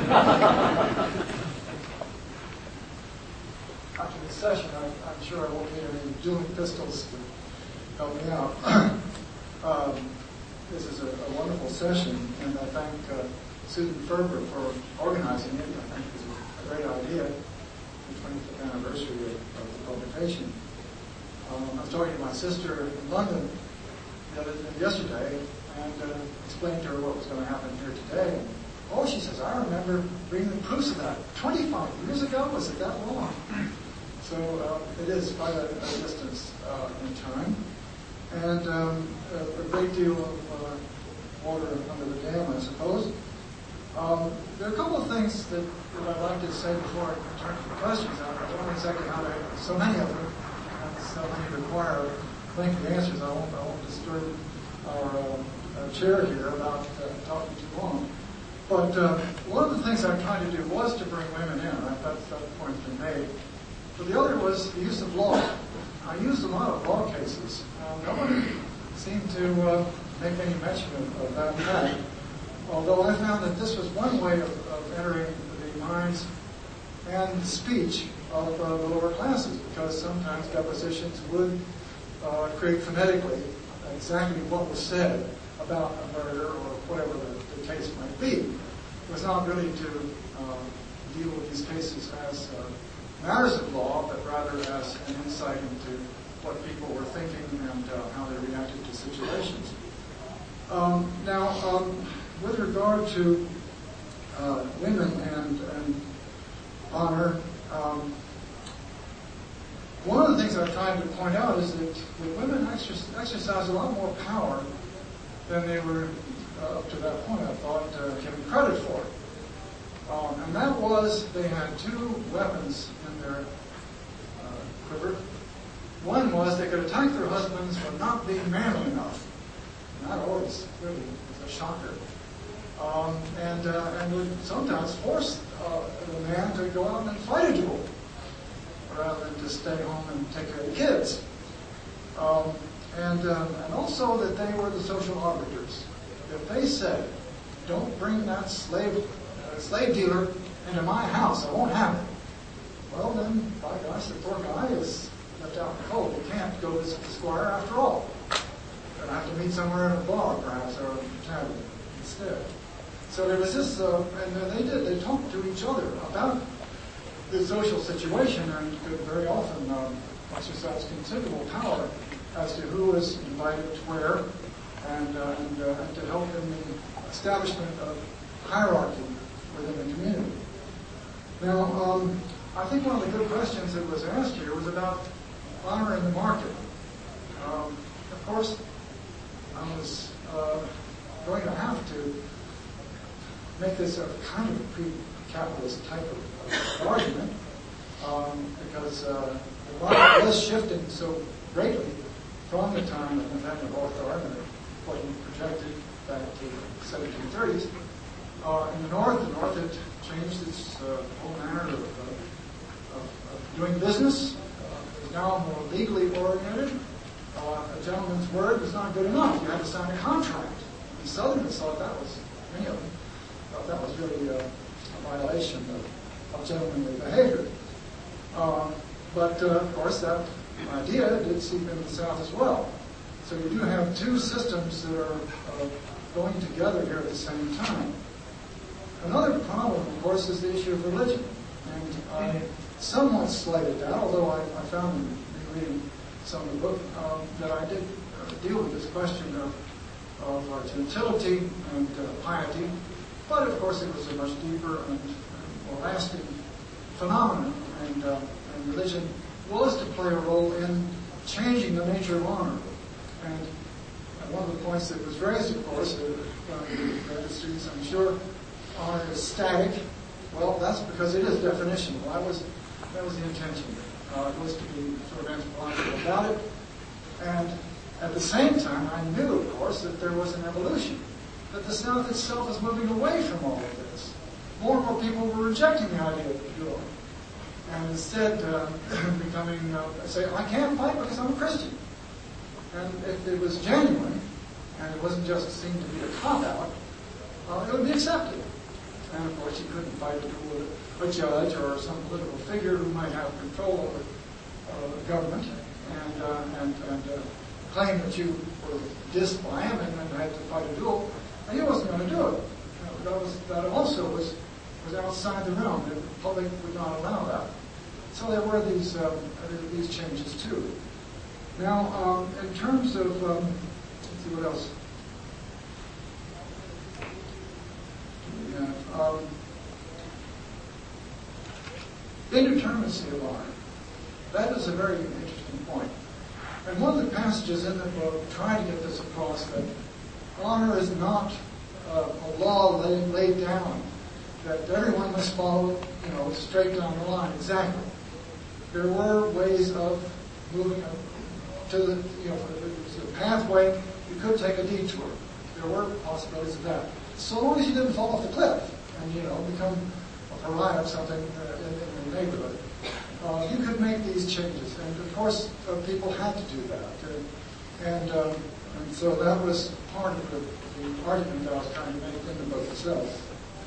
After this session, I, I'm sure I won't need any dueling pistols to help me out. um, this is a, a wonderful session, and I thank uh, Susan Ferber for organizing it. I think it's a great idea, the twenty-fifth anniversary of, of the publication. Um, I was talking to my sister in London the other, yesterday, and uh, explained to her what was going to happen here today. And, oh, she says, I remember reading the proofs of that twenty-five years ago. Was it that long? So uh, it is quite a, a distance uh, in time, and um, a, a great deal of uh, water under the dam, I suppose. Um, there are a couple of things that, that I'd like to say before I turn to the questions. I don't know exactly how to, so many of them, and so many require lengthy answers. I won't, I won't disturb our, uh, our chair here about uh, talking too long. But uh, one of the things I tried to do was to bring women in. I thought that point's been made. But the other was the use of law. I used a lot of law cases. Uh, nobody seemed to uh, make any mention of, of that fact. Although I found that this was one way of, of entering the minds and speech of uh, the lower classes, because sometimes depositions would uh, create phonetically exactly what was said about a murder or whatever the, the case might be. It was not really to uh, deal with these cases as uh, matters of law, but rather as an insight into what people were thinking and uh, how they reacted to situations. Um, now, um, with regard to uh, women and, and honor, um, one of the things I've tried to point out is that the women exercise, exercise a lot more power than they were uh, up to that point, I thought, uh, given credit for. Um, and that was they had two weapons in their uh, quiver. One was they could attack their husbands for not being manly enough. And that always really was a shocker. Um, and, uh, and would sometimes force uh, the man to go out and fight a duel rather than just stay home and take care of the kids. Um, and, um, and also that they were the social arbiters. If they said, don't bring that slave, uh, slave dealer into my house, I won't have it. Well then, by gosh, the poor guy is left out in the cold. He can't go to the squire after all. Going to have to meet somewhere in a bar, perhaps, or a tavern instead. So there was this, uh, and they did, they talked to each other about the social situation and could very often um, exercise considerable power as to who was invited to where and, uh, and, uh, and to help in the establishment of hierarchy within the community. Now, um, I think one of the good questions that was asked here was about honor in the market. Um, of course, I was uh, going to have to make this a kind of a pre-capitalist type of, of argument, um, because uh, the market was shifting so greatly from the time of Nathaniel Hawthorne and what he projected back to the seventeen thirties. Uh, in the North, the North had changed its uh, whole manner of, uh, of, of doing business. Uh, it was now more legally oriented. Uh, a gentleman's word was not good enough. You had to sign a contract. The Southerners thought that was, many of them, thought that was really uh, a violation of, of gentlemanly behavior. Um, but, uh, of course, that idea did seep into the South as well. So you do have two systems that are uh, going together here at the same time. Another problem, of course, is the issue of religion. And I somewhat slighted that, although I, I found in reading some of the book um, that I did uh, deal with this question of, of uh, gentility and uh, piety. But, of course, it was a much deeper and, and more lasting phenomenon. And, uh, and religion was to play a role in changing the nature of honor. And, and one of the points that was raised, of course, uh, by the graduate students, I'm sure, honor is static. Well, that's because it is definitional. That was, that was the intention. Uh, it was to be sort of anthropological about it. And at the same time, I knew, of course, that there was an evolution. That the South itself was moving away from all of this. More and more people were rejecting the idea of dueling. And instead uh, becoming, uh, say, I can't fight because I'm a Christian. And if it was genuine, and it wasn't just seen to be a cop-out, uh, it would be accepted. And of course, you couldn't fight a duel with a judge or some political figure who might have control over uh, the government and, uh, and, and uh, claim that you were dissed by him and then had to fight a duel. And he wasn't going to do it. You know, that, was, that also was, was outside the realm. The public would not allow that. So there were these, um, these changes too. Now, um, in terms of, um, let's see what else. indeterminacy of honor. That is a very interesting point. And one of the passages in the book try to get this across, that honor is not uh, a law laid, laid down, that everyone must follow, you know, straight down the line, exactly. There were ways of moving to the, you know, the pathway. You could take a detour. There were possibilities of that. So long as you didn't fall off the cliff and, you know, become a pariah of something uh, in, in the neighborhood, uh, you could make these changes. And of course, uh, people had to do that. Uh, and, um, and so that was part of the, the argument that I was trying to make in the book itself.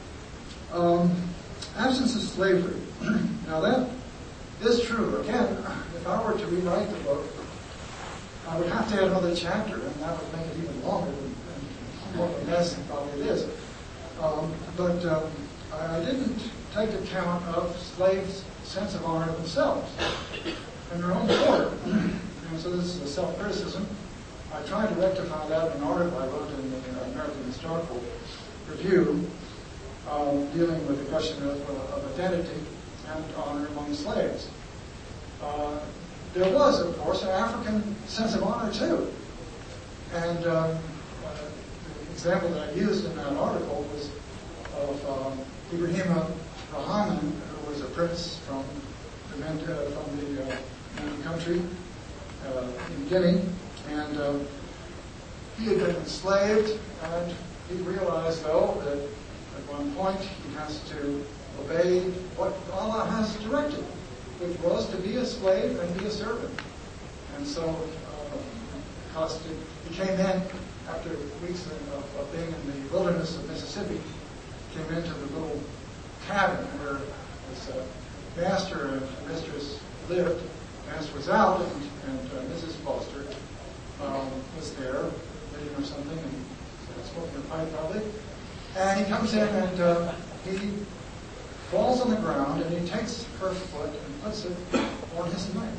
Um, absence of slavery. Now that is true. Again, if I were to rewrite the book, I would have to add another chapter, and that would make it even longer than, and more of a mess than probably it is. Um, but um, I, I didn't take account of slaves' sense of honor themselves and their own order. And so this is a self-criticism. I tried to rectify that in an article I wrote in the American Historical Review, um, dealing with the question of, uh, of identity and honor among slaves. Uh, there was, of course, an African sense of honor, too. And um, uh, the example that I used in that article was of um, Ibrahima Rahman, who was a prince from the, uh, from the uh, Mende country uh, in Guinea. And uh, he had been enslaved, and he realized, though, that at one point he has to obey what Allah has directed, which was to be a slave and be a servant. And so, uh, because he came in after weeks of, of being in the wilderness of Mississippi, came into the little cabin where his uh, master and mistress lived. The master was out, and, and uh, Missus Foster um, was there, reading or something, and uh, smoking a pipe probably. And he comes in and uh, he falls on the ground, and he takes her foot and puts it on his neck.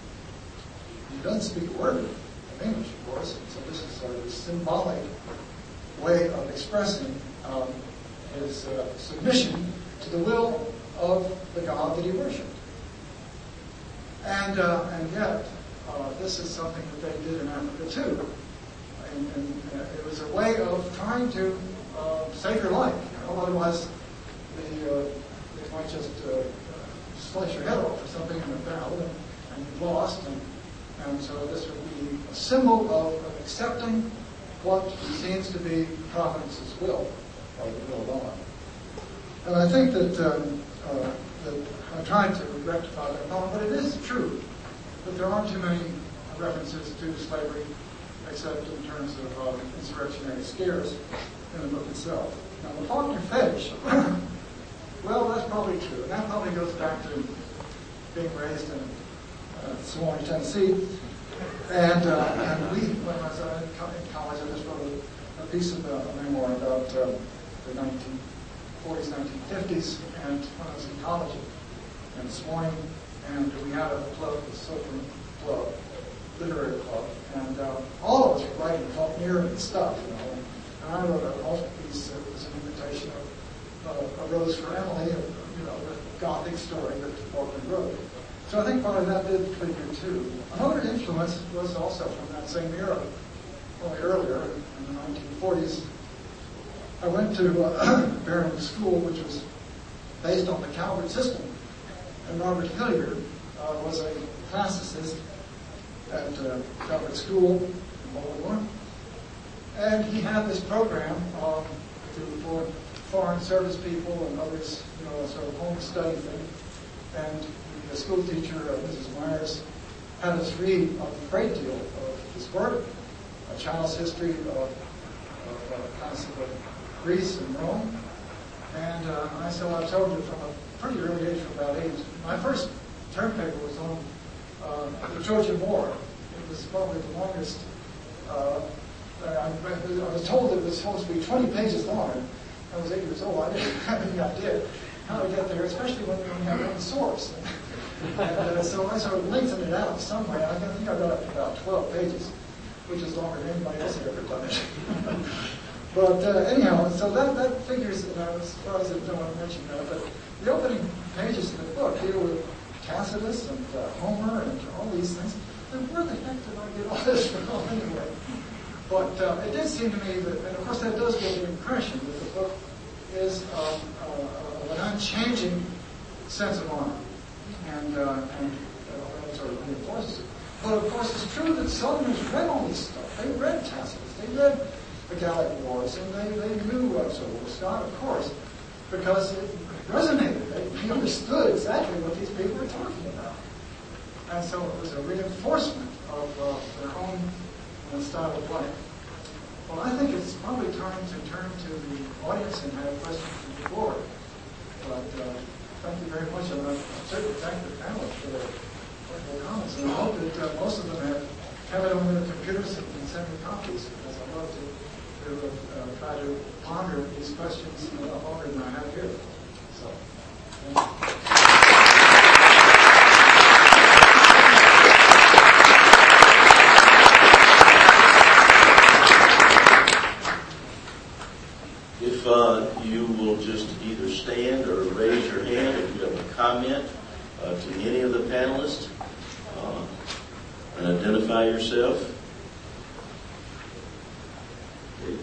He doesn't speak a word of English, of course, and so this is sort of a symbolic way of expressing um, his uh, submission to the will of the God that he worshipped. And, uh, and yet, uh, this is something that they did in Africa too. And, and uh, it was a way of trying to uh, save your life. You know, otherwise, the uh, they might just uh, slice your head off or something in a battle, and, and you've lost. And, and so this would be a symbol of, of accepting what seems to be Providence's will, or the will of Allah. And I think that, um, uh, that I tried to rectify that problem, but it is true that there aren't too many references to slavery, except in terms of uh, insurrectionary scares in the book itself. Now, the Faulkner fetish, well, that's probably true. And that probably goes back to being raised in uh, Swanee, Tennessee. And, uh, and we, when I was uh, in college, I just wrote a, a piece of uh, a memoir about uh, the nineteen forties, nineteen fifties, and when I was in college in Swanee, and we had a club, the Silver Club, literary club, and uh, all of us were writing Faulknerian stuff, you know. And I wrote an alternate piece that was an invitation of uh, A Rose for Emily, of, you know, the Gothic story that Faulkner wrote. So I think part of that did figure too. Another influence was also from that same era, only earlier, in the nineteen forties. I went to uh, Barron School, which was based on the Calvert system. And Robert Hilliard uh, was a classicist at uh, Calvert School in Baltimore. And he had this program um, to, for foreign service people and others, you know, a sort of home study thing. And the school teacher, uh, Missus Myers, had us read a great deal of his work, A Child's History of, of uh, classical Greece and Rome. And uh, I so I told you from a pretty early age, from about eight. My first term paper was on uh, the Trojan War. It was probably the longest. Uh, I, I was told it was supposed to be twenty pages long. I was eight years old. I didn't have any idea how to get there, especially when you don't have one source. And uh, so I sort of lengthened it out some way. I think I got up to about twelve pages, which is longer than anybody else had ever done it. But uh, anyhow, so that, that figures, you know, as far as I don't want to mention that, but the opening pages of the book deal with Tacitus and uh, Homer and all these things. And where the heck did I get all this from anyway? But uh, it did seem to me that, and of course that does give the impression that the book is um, uh, an unchanging sense of honor. And, uh, and uh, that sort of reinforces it. But of course it's true that Southerners read all this stuff. They read Tacitus. They read the Gallic Wars, and they, they knew uh, Sir Walter Scott, of course, because it resonated. They, they understood exactly what these people were talking about. And so it was a reinforcement of uh, their own uh, style of life. Well, I think it's probably time to turn to the audience and have questions from the board. But uh, thank you very much, and I certainly thank the panelists for their wonderful comments. And I hope that uh, most of them have, have it on their computers and can send me copies, because I'd love to, to uh, try to ponder these questions uh, longer than I have here. So, thank you. If uh, you will just either stand or raise your hand if you have a comment uh, to any of the panelists, uh, and identify yourself. David.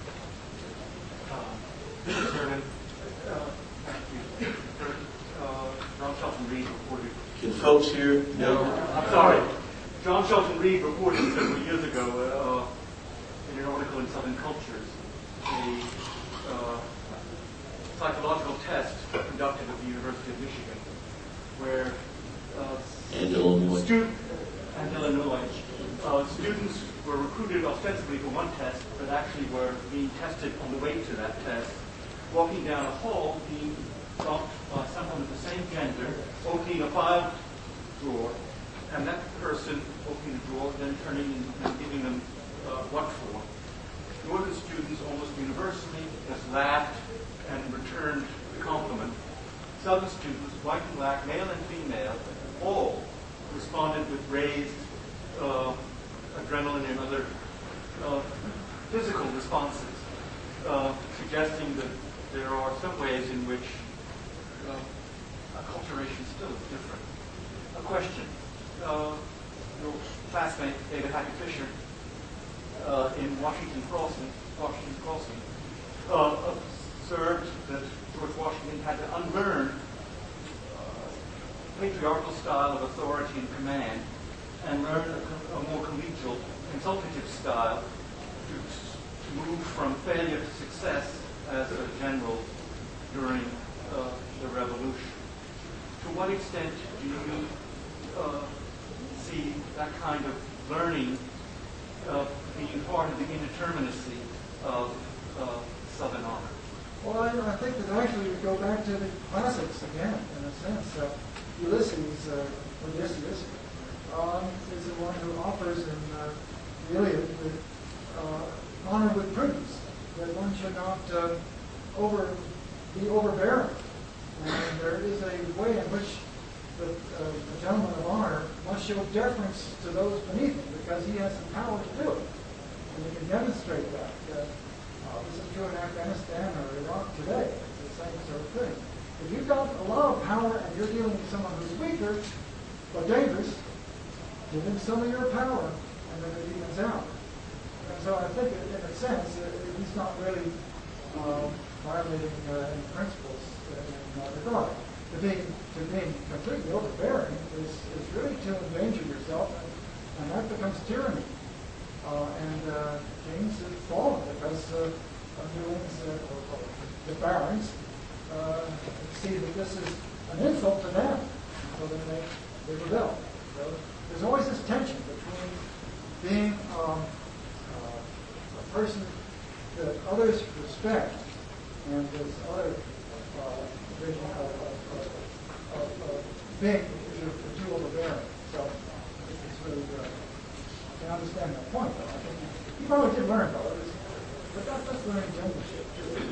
Mister Chairman, uh, thank you. Uh, John Shelton Reed reported. Can folks hear? No, I'm sorry. John Shelton Reed reported several years ago uh, in an article in Southern Cultures a uh, psychological test conducted at the University of Michigan, where uh, And Illinois. Student, and Illinois. Uh, students were recruited ostensibly for one test, but actually were being tested on the way to that test, walking down a hall, being stopped by someone of the same gender, opening a file drawer, and that person opening the drawer, then turning and giving them uh, what for. Northern students almost universally just laughed and returned the compliment. Southern students, white and black, male and female, all responded with raised uh, adrenaline and other uh, physical responses, uh, suggesting that there are some ways in which uh, acculturation still is different. A question. Uh, your classmate, David Hackett Fisher, uh, in Washington Crossing, Washington Crossing, uh, observed that George Washington had to unlearn patriarchal style of authority and command and learn a, a more collegial, consultative style to, to move from failure to success as a general during uh, the Revolution. To what extent do you uh, see that kind of learning uh, being part of the indeterminacy of uh, Southern honor? Well, I, I think that actually we go back to the classics again, in a sense. Uh, Ulysses, uh, Odysseus, um, is the one who offers in uh, the Iliad with uh, honor with prudence, that one should not uh, over be overbearing. And there is a way in which the, uh, the gentleman of honor must show deference to those beneath him, because he has the power to do it. And we can demonstrate that. Uh, uh, this is true in Afghanistan or Iraq today. It's the same sort of thing. If you've got a lot of power and you're dealing with someone who's weaker but dangerous, give him some of your power, and then it evens out. And so I think, in a sense, uh, he's not really uh, violating uh, any principles in that regard. To being, to being completely overbearing is, is really to endanger yourself, and, and that becomes tyranny. Uh, and uh, kings have fallen because uh, underlings, uh, or, or the barons, uh, see that this is an insult to them, so then they, they rebel. So there's always this tension between being um, uh, a person that others respect and this other uh, vision of, of, of, of being too overbearing. So it's really, uh, I can understand that point, though. I think you probably did learn, though, but that, that's learning generalship, too.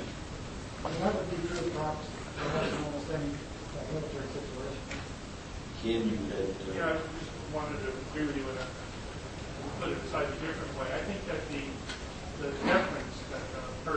I mean, that would be true perhaps in almost any uh, military situation. Ken, you had... Uh, Yeah, I just wanted to agree with you with that. Put it aside a different way. I think that the the deference that a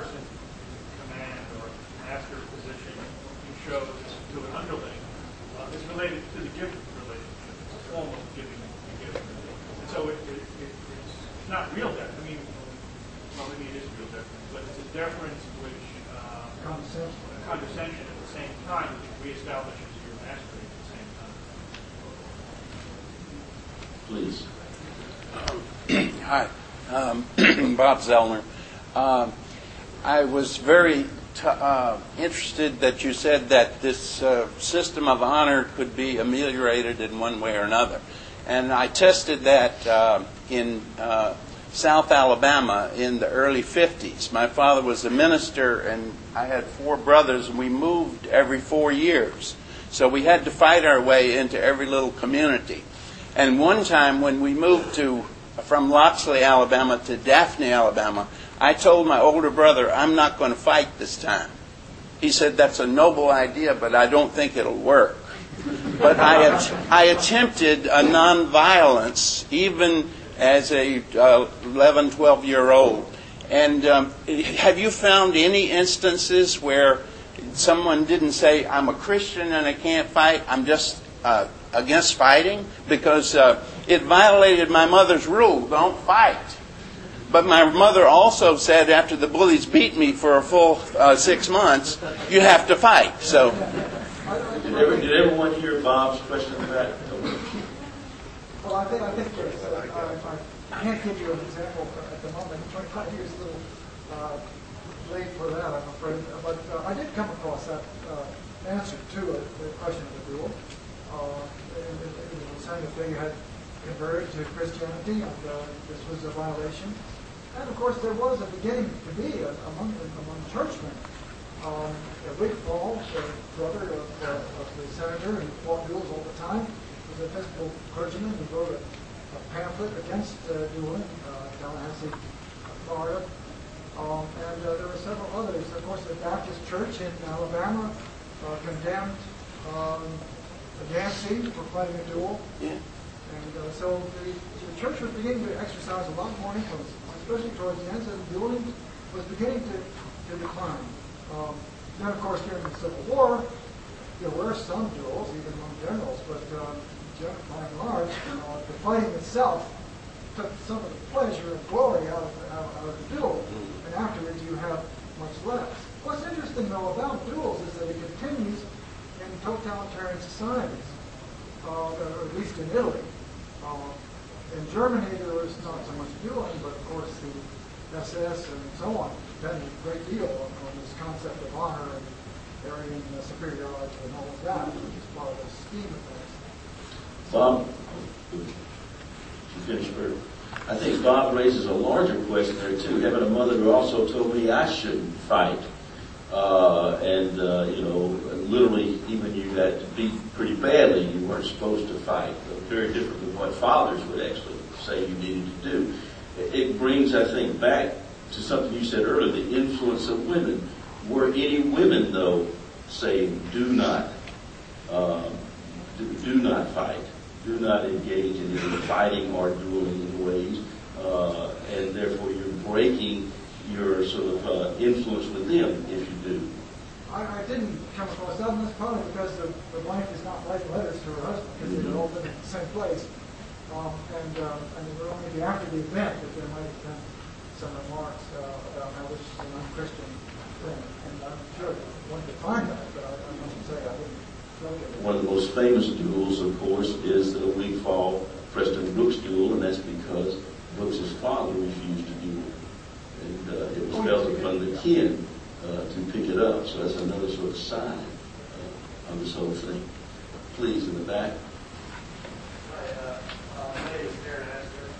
shows to an underling uh, is related to the gift relationship, it's a form of giving a gift. And so it, it, it, it's not real debt. I mean, well, maybe it is real debt, but it's a deference which uh, Condescension. condescension at the same time, which reestablishes your mastery at the same time. Please. Hi, um, Bob Zellner. Um, I was very t- uh, interested that you said that this uh, system of honor could be ameliorated in one way or another. And I tested that uh, in uh, South Alabama in the early fifties. My father was a minister, and I had four brothers, and we moved every four years. So we had to fight our way into every little community. And one time when we moved to from Loxley, Alabama to Daphne, Alabama, I told my older brother, I'm not going to fight this time. He said, that's a noble idea, but I don't think it'll work. But I, at- I attempted a nonviolence even as a uh, eleven, twelve-year-old. And um, have you found any instances where someone didn't say, I'm a Christian and I can't fight, I'm just uh, against fighting? Because uh, it violated my mother's rule, don't fight. But my mother also said, after the bullies beat me for a full uh, six months, you have to fight. So, Did, every, did everyone hear Bob's question about? Well, I think I think there's, uh, I, I can't give you an example at the moment. twenty-five years is a little uh, late for that, I'm afraid. But uh, I did come across that uh, answer to it, the question of the duel. Uh, it, it, it was saying that they had converted to Christianity, and uh, this was a violation. And of course, there was a beginning to be a, among among churchmen. Um, Rick Paul, the brother of, uh, of the senator who fought duels all the time, was an Episcopal clergyman who wrote a, a pamphlet against uh, dueling, uh, Tallahassee, Florida. Um, and uh, there were several others. Of course, the Baptist Church in Alabama uh, condemned um, Yancey for fighting a duel. yeah. And uh, so the, the church was beginning to exercise a lot more influence, especially towards the end. So the dueling was beginning to, to decline. Um, then, of course, during the Civil War, there were some duels, even among generals, but uh, by and large, uh, the fighting itself took some of the pleasure and glory out of, out, out of the duel, and afterwards you have much less. What's interesting, though, about duels is that it continues in totalitarian societies, uh, or at least in Italy. Uh, in Germany, there was not so much dueling, but of course the S S and so on depended a great deal on, on this concept of honor and Aryan uh, superiority and all of that, which is part of the scheme of things. Bob, you finished first. I think Bob raises a larger question there too. Having a mother who also told me I shouldn't fight, uh, and uh, you know, literally, even you got beat pretty badly. You weren't supposed to fight. Very different than what fathers would actually say you needed to do. It brings, I think, back to something you said earlier: the influence of women. Were any women, though, saying, "Do not, uh, do, do not fight"? Do not engage in any fighting or dueling in ways, uh, and therefore you're breaking your sort of uh, influence with them if you do. I, I didn't come across that, and that's probably because the, the wife is not writing letters to her husband, because mm-hmm. they all live in the same place. Um, and, um, and it would only be after the event that there might have been some remarks uh, about how this is an unchristian thing. And I'm sure one could find that, but I, I must say I didn't. One of the most famous duels, of course, is the Wigfall Preston Brooks duel, and that's because Brooks' father refused to duel. And uh, it was felt upon the kin uh, to pick it up. So that's another sort of sign uh, of this whole thing. Please, in the back. Hi, uh, uh, my name is Darren Astor.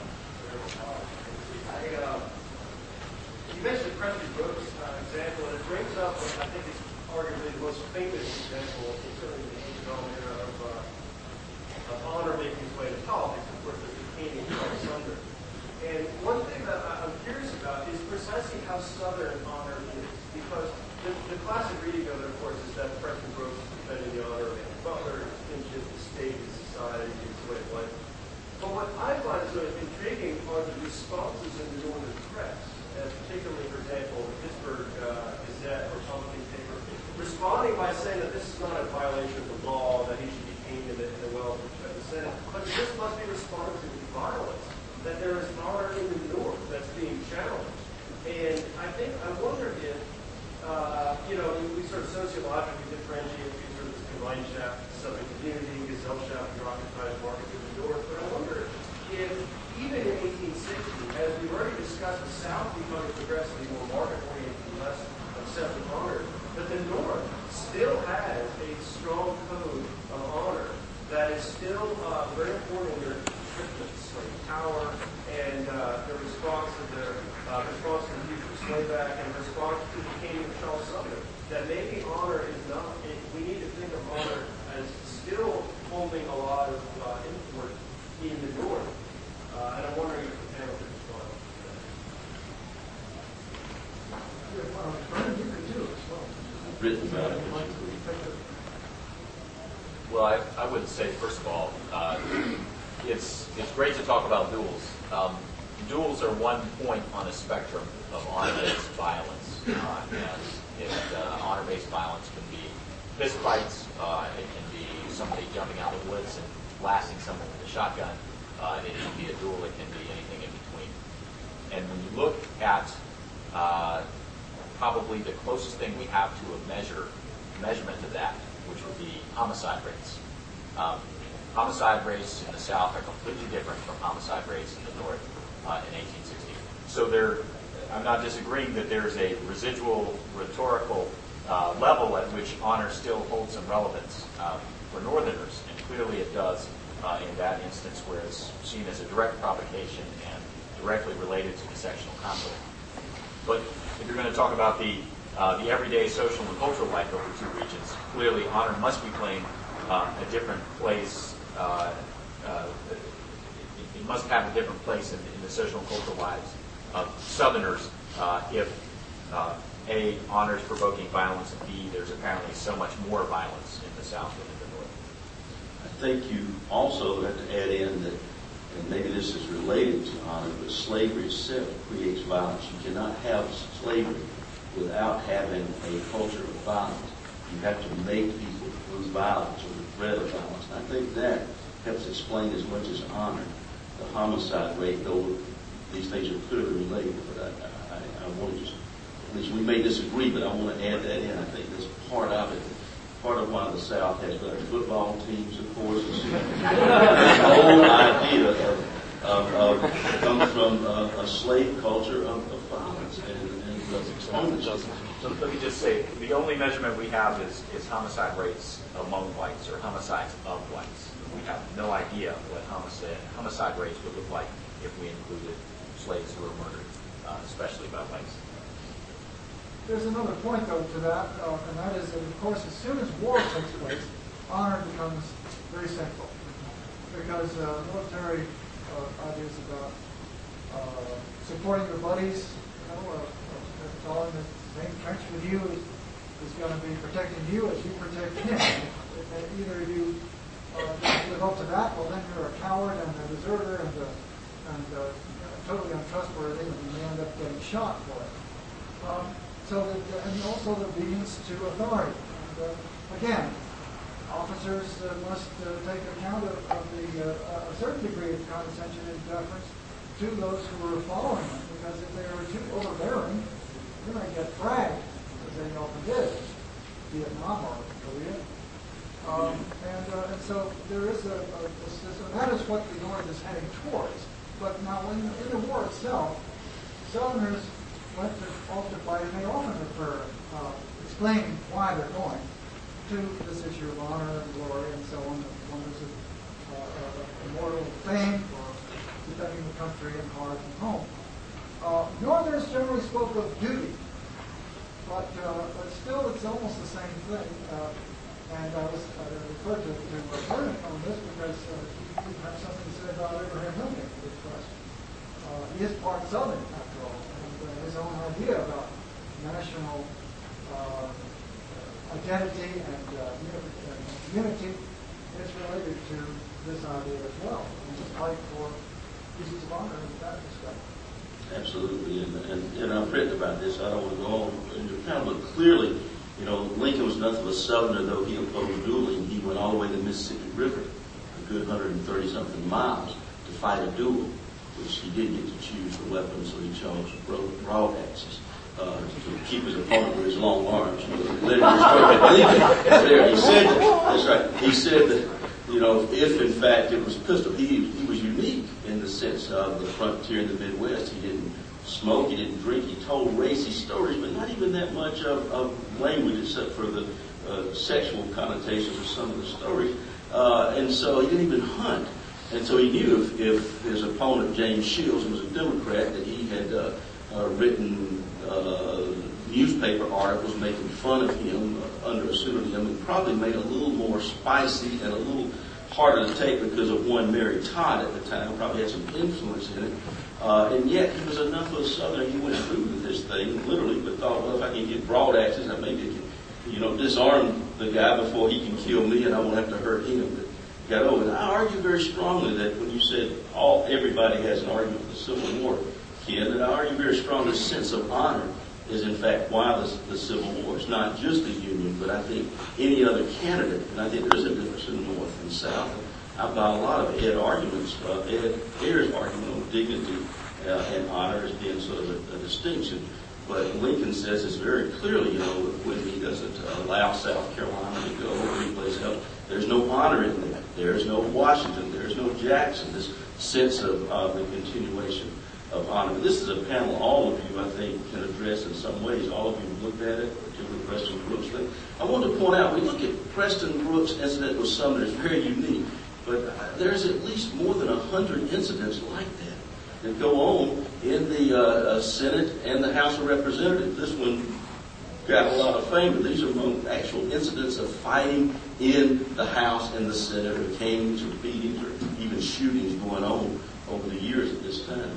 I, uh, you mentioned Preston Brooks uh, example, and it brings up what I think is arguably the most famous example, certainly in the age-old era of, uh, of honor making its way to politics. Of course, there's the King and Charles Sumner. And one thing that I, I'm curious about is precisely how Southern honor is, because the, the classic reading of it, of course, is that Preston Brooks is defending the honor of Anne Butler, his kinship, his state, his society, his way of life. But what I find sort of intriguing are the responses in the Northern press, and particularly, for example, the Pittsburgh uh, Gazette or Republican paper, respond responding by saying that this is not a violation of the law, that he should be caned in the, in the well of the Senate, but this must be responded to with violence, that there is honor in the North that's being challenged. And I think, I wonder if, uh, you know, we sort of sociologically differentiate between sort of this Gemeinschaft, Southern community, Gesellschaft, and occupied market in the North, but I wonder if even in eighteen sixty, as we've already discussed, the South becoming progressively more market-oriented and less obsessed with honor, but the North still has a strong code of honor that is still uh, very important in their treatment of slave power and uh, the response to their uh, response to the future slave act and response to the King of Charles Sumner. That maybe honor is not. It, we need to think of honor as still holding a lot of uh, import in the North. Uh, and I'm wondering if the panel could respond to that. Yeah, well, Vernon, you could do it as well. Written about it. Well, I, I would say, first of all, uh, it's it's great to talk about duels. Um, duels are one point on a spectrum of honor-based violence. Uh, and it, uh, honor-based violence can be fist fights. Uh, it can be somebody jumping out of the woods and blasting someone with a shotgun. Uh, it can be a duel. It can be anything in between. And when you look at uh, probably the closest thing we have to a measure measurement of that, which would be homicide rates. Um, homicide rates in the South are completely different from homicide rates in the North uh, in eighteen sixty. So there, I'm not disagreeing that there's a residual rhetorical uh, level at which honor still holds some relevance um, for Northerners, and clearly it does uh, in that instance where it's seen as a direct provocation and directly related to the sectional conflict. But if you're going to talk about the uh, the everyday social and cultural life over two regions, clearly honor must be playing uh, a different place. Uh, uh, it, it must have a different place in, in the social and cultural lives of Southerners uh, if uh, A, honor is provoking violence, and B, there's apparently so much more violence in the South than in the North. I think you also have to add in that, and maybe this is related to honor, but slavery itself creates violence. You cannot have slavery without having a culture of violence. You have to make people through violence or the threat of violence. And I think that helps explain as much as honor the homicide rate, though these things are clearly related. But I, I, I want to just, at least we may disagree, but I want to add that in. I think that's part of it. Part of why the South has better football teams, of course, is the whole idea of, of, of comes from a, a slave culture of, of violence and, and exponential. So let me just say, the only measurement we have is, is homicide rates among whites or homicides of whites. We have no idea what homicide, homicide rates would look like if we included slaves who were murdered, uh, especially by whites. There's another point, though, to that, uh, and that is that, of course, as soon as war takes place, honor becomes very central. Because uh, military uh, ideas about uh, supporting your buddies, you know, uh, uh, telling the same trench with you is, is going to be protecting you as you protect him. If either you uh, live up to that, well, then you're a coward and a deserter and, uh, and uh, totally untrustworthy, and you may end up getting shot for it. Um, So that, and also the obedience to authority. And, uh, again, officers uh, must uh, take account of, of the uh, a certain degree of condescension and deference to those who are following them, because if they are too overbearing, they're going to get fragged, as they often did, Vietnam or Korea. Um, and, uh, and so there is a, a, a system. That is what the North is heading towards. But now, in, in the war itself, Southerners went to altar fight, and they often refer, uh, explaining why they're going to this issue of honor and glory and so on. One is a, uh, a immortal fame for defending the country and hearth and home. Uh, Northerners generally spoke of duty, but, uh, but still it's almost the same thing. Uh, and I was uh, referred to, to Vernon on this because uh, he, he had something to say about Abraham Lincoln, because uh, he is part Southern, after all. His own idea about national uh, identity and uh, unity is related to this idea as well. And just fight for pieces of honor in that respect. Absolutely, and, and, and I've written about this. I don't want to go on into kind of, but clearly You know, Lincoln was nothing but a Southerner, though he opposed dueling. He went all the way to the Mississippi River, a good one hundred thirty something miles, to fight a duel, which he didn't get to choose the weapon, so he chose broad axes. Uh, to keep his opponent with his long arms. You know, let him there. He said that. That's right. He said that, you know, if in fact it was pistol, he he was unique in the sense of the frontier in the Midwest. He didn't smoke, he didn't drink, he told racy stories, but not even that much of, of language except for the uh, sexual connotations of some of the stories. Uh, and so he didn't even hunt. And so he knew if, if his opponent, James Shields, who was a Democrat, that he had uh, uh, written uh, newspaper articles making fun of him uh, under a pseudonym, and probably made it a little more spicy and a little harder to take because of one Mary Todd at the time, probably had some influence in it. Uh, and yet he was enough of a Southerner, he went through with this thing, literally, but thought, well, if I can get broad axes, I maybe can, you know, disarm the guy before he can kill me, and I won't have to hurt him. But got over. And I argue very strongly that when you said all everybody has an argument for the Civil War, Ken, that I argue very strongly the sense of honor is in fact why the, the Civil War. It's not just the Union, but I think any other candidate, and I think there is a difference in the North and South. I buy a lot of Ed arguments, uh, Ed Ayers' argument on dignity uh, and honor as being sort of a, a distinction. But Lincoln says it's very clearly, you know, when he doesn't allow South Carolina to go or any place else, there's no honor in that. There's no Washington. There's no Jackson. This sense of uh, the continuation of honor. This is a panel all of you, I think, can address in some ways. All of you have looked at it, particularly Preston Brooks thing. I want to point out, we look at Preston Brooks' incident with Sumner, it's very unique. But there's at least more than a hundred incidents like that that go on in the uh, uh, Senate and the House of Representatives. This one got a lot of fame, but these are among actual incidents of fighting in the House and the Senate, or canes or beatings or even shootings going on over the years at this time.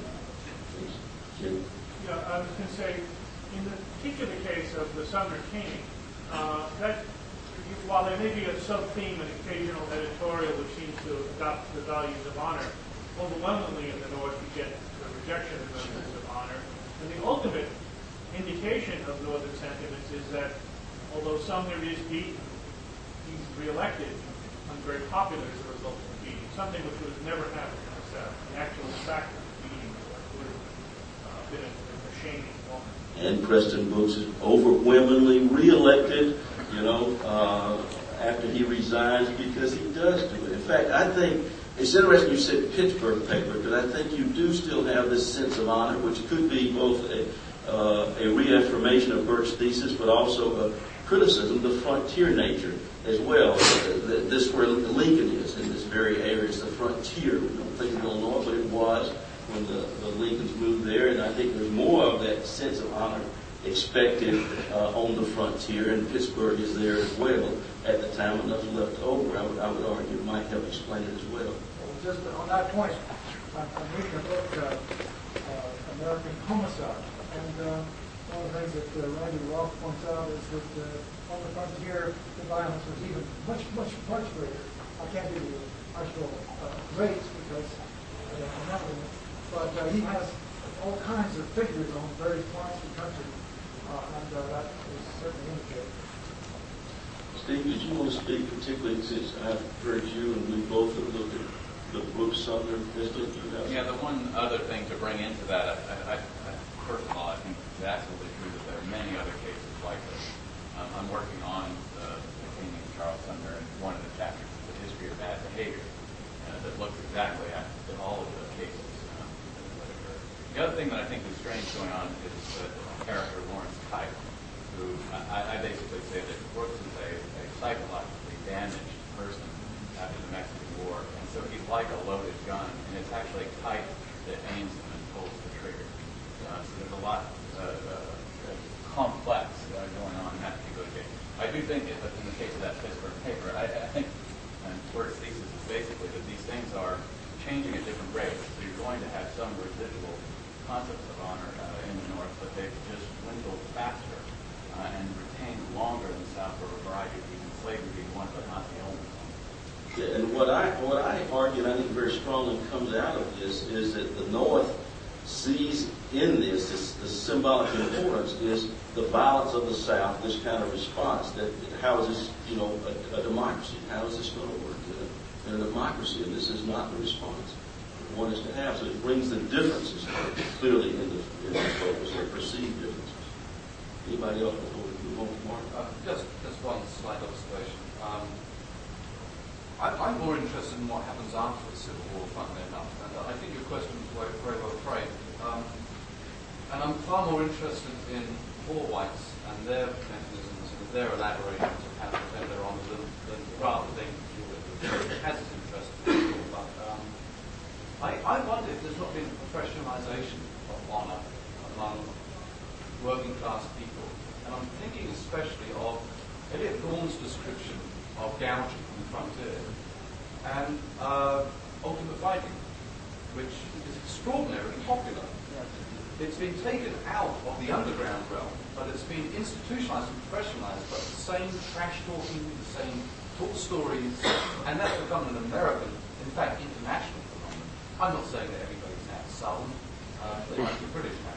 Jim? Yeah, I was going to say, in the particular case of the Sumner caning, uh, that while there may be a sub-theme, an occasional editorial which seems to adopt the values of honor, overwhelmingly in the North you get the rejection of the values of honor. And the ultimate indication of Northern sentiments is that although Sumner is beaten, he's reelected and very popular as a result of the beating, something which was never happened in the South. The actual fact of the beating would have uh, been a, a shaming moment. And Preston Brooks is overwhelmingly reelected, you know, uh, after he resigns, because he does do it. In fact, I think it's interesting you said Pittsburgh paper, because I think you do still have this sense of honor, which could be both a, uh, a reaffirmation of Burke's thesis, but also a criticism of the frontier nature as well. Uh, this is where Lincoln is in this very area. It's the frontier. We don't think of Illinois, but it was when the, the Lincolns moved there, and I think there's more of that sense of honor expected uh, on the frontier, and Pittsburgh is there as well at the time. Enough left over, I would, I would argue, might help explain it as well. Well, just on that point, I'm, I'm reading a book, uh, uh, American Homicide, and uh, one of the things that uh, Randy Roth points out is that uh, on the frontier, the violence was even much, much, much greater. I can't give you actual uh, rates because I don't remember them, but uh, he has all kinds of figures on various points of the country. Uh, and uh, that is certainly indicated. Steve, did you want to speak particularly since I've heard you and we both have looked at the Brooks Sumner pistol? Yeah, the one other thing to bring into that, I, I, I, first of all, I think it's absolutely true that there are many other cases like this. Um, I'm working on uh, the caning of Charles Sumner, and one of the chapters is the history of bad behavior uh, that looks exactly at, at all of the cases um, that occur. The other thing that I think is strange going on is uh, character Lawrence Keitel, who I, I basically say that Brooks is a, a psychologically damaged person after the Mexican War, and so he's like a loaded gun, and it's actually Keitel that aims him and pulls the trigger. Uh, so there's a lot uh, uh, complex uh, going on in that particular case. I do think that in the case of that Pittsburgh paper, I, I think and Burke's thesis is basically that these things are changing at different rates. So you're going to have some residual concepts of honor uh, in the North, but they've just dwindled faster uh, and retained longer in the South for a variety of reasons, slavery being one, but not the only one. Yeah, and what I what I argue, and I think very strongly comes out of this, is that the North sees in this, this, this symbolic importance is the violence of the South, this kind of response. That how is this, you know, a, a democracy? How is this going to work in a, in a democracy? And this is not the response that one is to have. So it brings the differences clearly into in the focus, or perceived differences. Anybody else before we move on to Mark? Uh, just, just one slight observation. Um, I, I'm more interested in what happens after the Civil War, funnily enough. And I think your question was very, very well framed. Um, and I'm far more interested in poor whites and their mechanisms and their elaborations of how to defend their honour than, than rather than has its interest in people. But um, I, I wonder if there's not been a professionalisation of honour among working class people. And I'm thinking especially of Eliot Thorne's description of gouging from the frontier and uh, ultimate fighting, which is extraordinarily popular. It's been taken out of the underground realm, but it's been institutionalized and professionalized, but the same trash talking, the same tall stories, and that's become an American, in fact, international phenomenon. I'm not saying that everybody's now Southern, uh, they might be British now.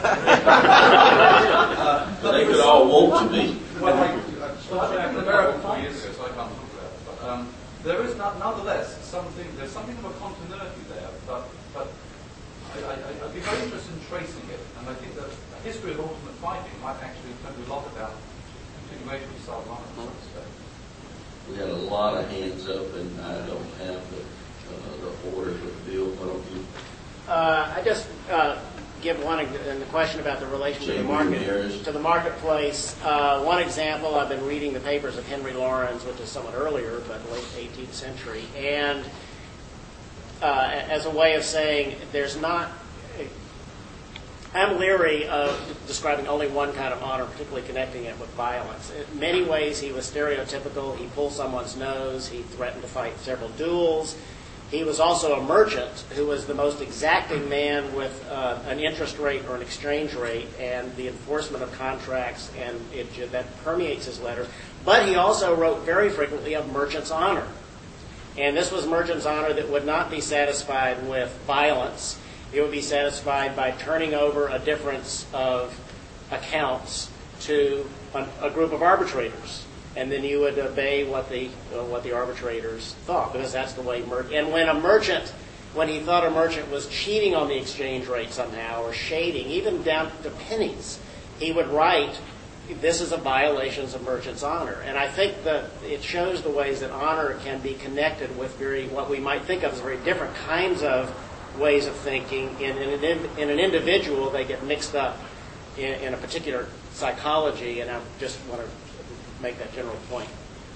uh, but they could all want to be. Well, I, I was in America four years ago, so I can't talk about it. But um, there is not, nonetheless something. There's something of a continuity there, but but. I, I, I'd be very interested in tracing it, and I think that the history of ultimate fighting might actually tell you a lot about continuation of Southern honor in some respect. We had a lot of hands up, and I don't have the, uh, the order for the bill. Why don't you? Uh, I just uh, give one in the question about the relation to the market to the marketplace. Uh, one example: I've been reading the papers of Henry Laurens, which is somewhat earlier, but late eighteenth century, and. Uh, as a way of saying there's not, I'm leery of describing only one kind of honor, particularly connecting it with violence. In many ways, he was stereotypical. He pulled someone's nose. He threatened to fight several duels. He was also a merchant who was the most exacting man with uh, an interest rate or an exchange rate and the enforcement of contracts, and it, that permeates his letters. But he also wrote very frequently of merchant's honor. And this was merchant's honor that would not be satisfied with violence. It would be satisfied by turning over a difference of accounts to a, a group of arbitrators, and then you would obey what the uh, what the arbitrators thought, because that's the way. Mer- and when a merchant, when he thought a merchant was cheating on the exchange rate somehow or shading, even down to pennies, he would write, this is a violation of merchant's honor. And I think that it shows the ways that honor can be connected with very what we might think of as very different kinds of ways of thinking. In, in, an, in an individual, they get mixed up in, in a particular psychology, and I just want to make that general point.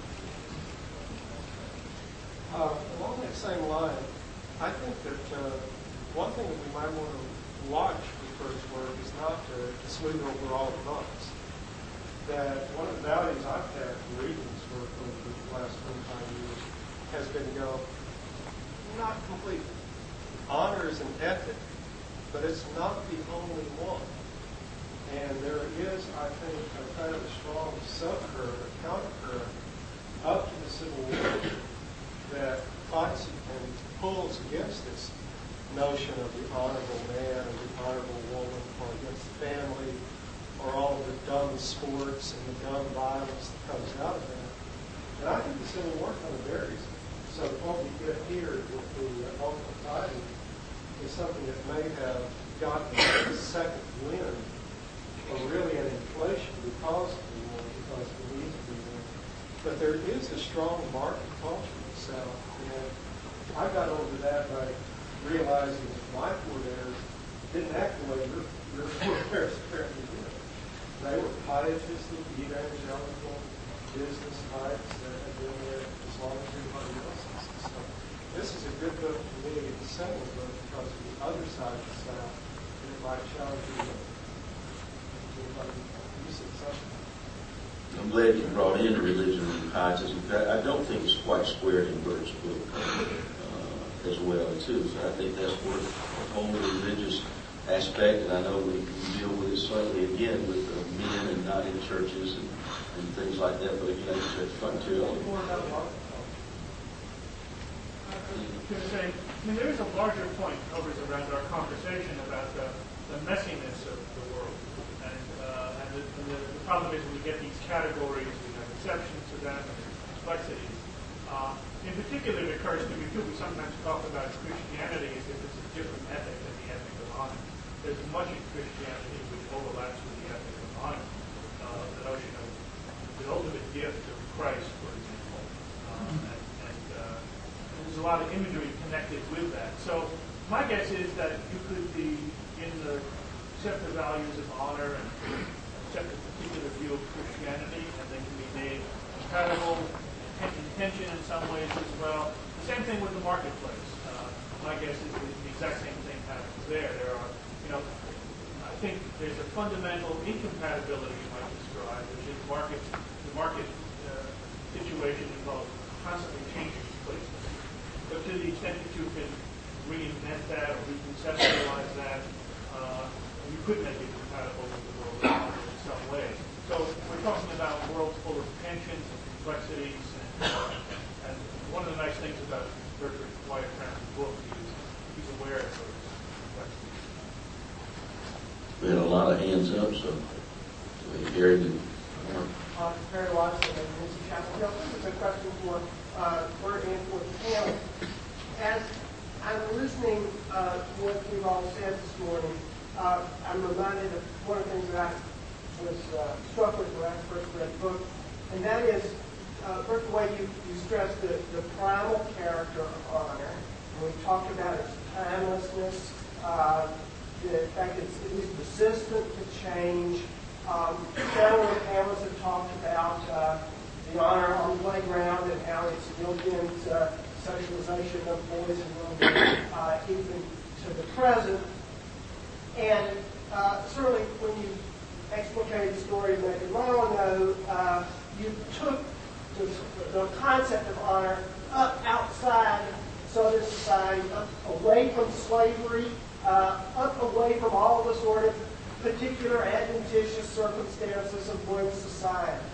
Uh, along that same line, I think that uh, one thing that we might want to watch with Burke's work is not to, to smooth over all the bumps. That one of the values I've had from reading this work over the last twenty-five years has been to go, not completely. Honor is an ethic, but it's not the only one. And there is, I think, a kind of a strong subcurrent, a countercurrent up to the Civil War that fights and pulls against this notion of the honorable man or the honorable woman, or against the family, or all of the dumb sports and the dumb violence that comes out of that. And I think the Civil War kind of varies. So what we get here with the uh, ultimate fighting is something that may have gotten a second wind, or really an inflation because of the war, because of the need to be there. But there is a strong market culture in the South. And I got over that by realizing that my forebears didn't act the way your, your forebears apparently did. They were pietistic, evangelical, business types that had been there as long as everybody else is. So this is a good book for me, a simple book, because of the other side of the South, and it might challenge you. You said something. I'm glad you brought in religion and pietism. I don't think it's quite squared in Burke's book uh, as well, too. So I think that's worth a whole religious aspect, and I know we, we deal with it slightly again with uh, men and not in churches and, and things like that, but again, it's that frontier. I was going to say, I mean, there is a larger point hovers around our conversation about the, the messiness of the world. And, uh, and, the, and the, the problem is when we get these categories, we have exceptions to them and complexities. Uh, in particular, it occurs to me too, we sometimes talk about Christianity as if it's a different ethic than the ethic of honor. There's much in Christianity which overlaps with the ethic of honor. Uh, the notion of the ultimate gift of Christ, for example. Um, and and uh, there's a lot of imagery connected with that. So my guess is that you could be in the accept the values of honor and accept a particular view of Christianity, and they can be made compatible, in tension in some ways as well. The same thing with the marketplace. Uh, my guess is the, the exact same thing happens there. There are, you know, I think there's a fundamental incompatibility you might describe, which is market, the market uh, situation involves constantly changing places. But to the extent that you can reinvent that or reconceptualize that, uh, you could make it compatible with the world in some way. So we're talking about worlds full of tensions and complexities. And one of the nice things about Bertrand Wyatt Brown's book is he's aware of those complexities. We had a lot of hands up, so we Gary did. Uh, Perry Watson and Nancy Chapel Hill. This is a question for uh, Bert and for the panel. As I'm listening uh, to what you've all said this morning, uh, I'm reminded of one of the things that I was uh, struck with when I first read the book, and that is Uh, first, the way you, you stress the, the primal character of honor, and we talked about its timelessness, uh, the fact that it's, it is resistant to change. Um, several of the panelists have talked about uh, the honor on the playground and how it's built into uh, socialization of boys and girls, uh, even to the present. And uh, certainly, when you explicated the story of Nathan Marlowe, uh, you took The, the concept of honor up outside Southern society, up away from slavery, uh, up away from all the sort of particular adventitious circumstances of one's society.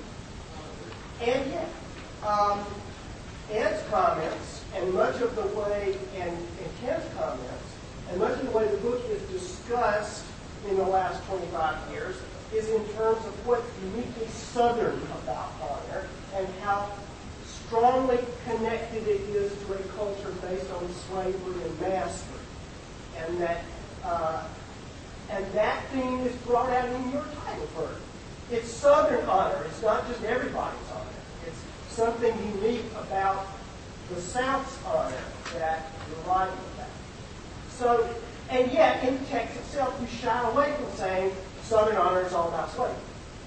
And yet, um, Ed's comments, and much of the way, and, and Ken's comments, and much of the way the book is discussed in the last twenty-five years is in terms of what's uniquely Southern about honor and how strongly connected it is to a culture based on slavery and mastery. And that uh, and that theme is brought out in your title, Bert. It's Southern honor. It's not just everybody's honor. It's something unique about the South's honor that you're writing about. So, and yet, in the text itself, you shy away from saying Southern honor is all about slavery.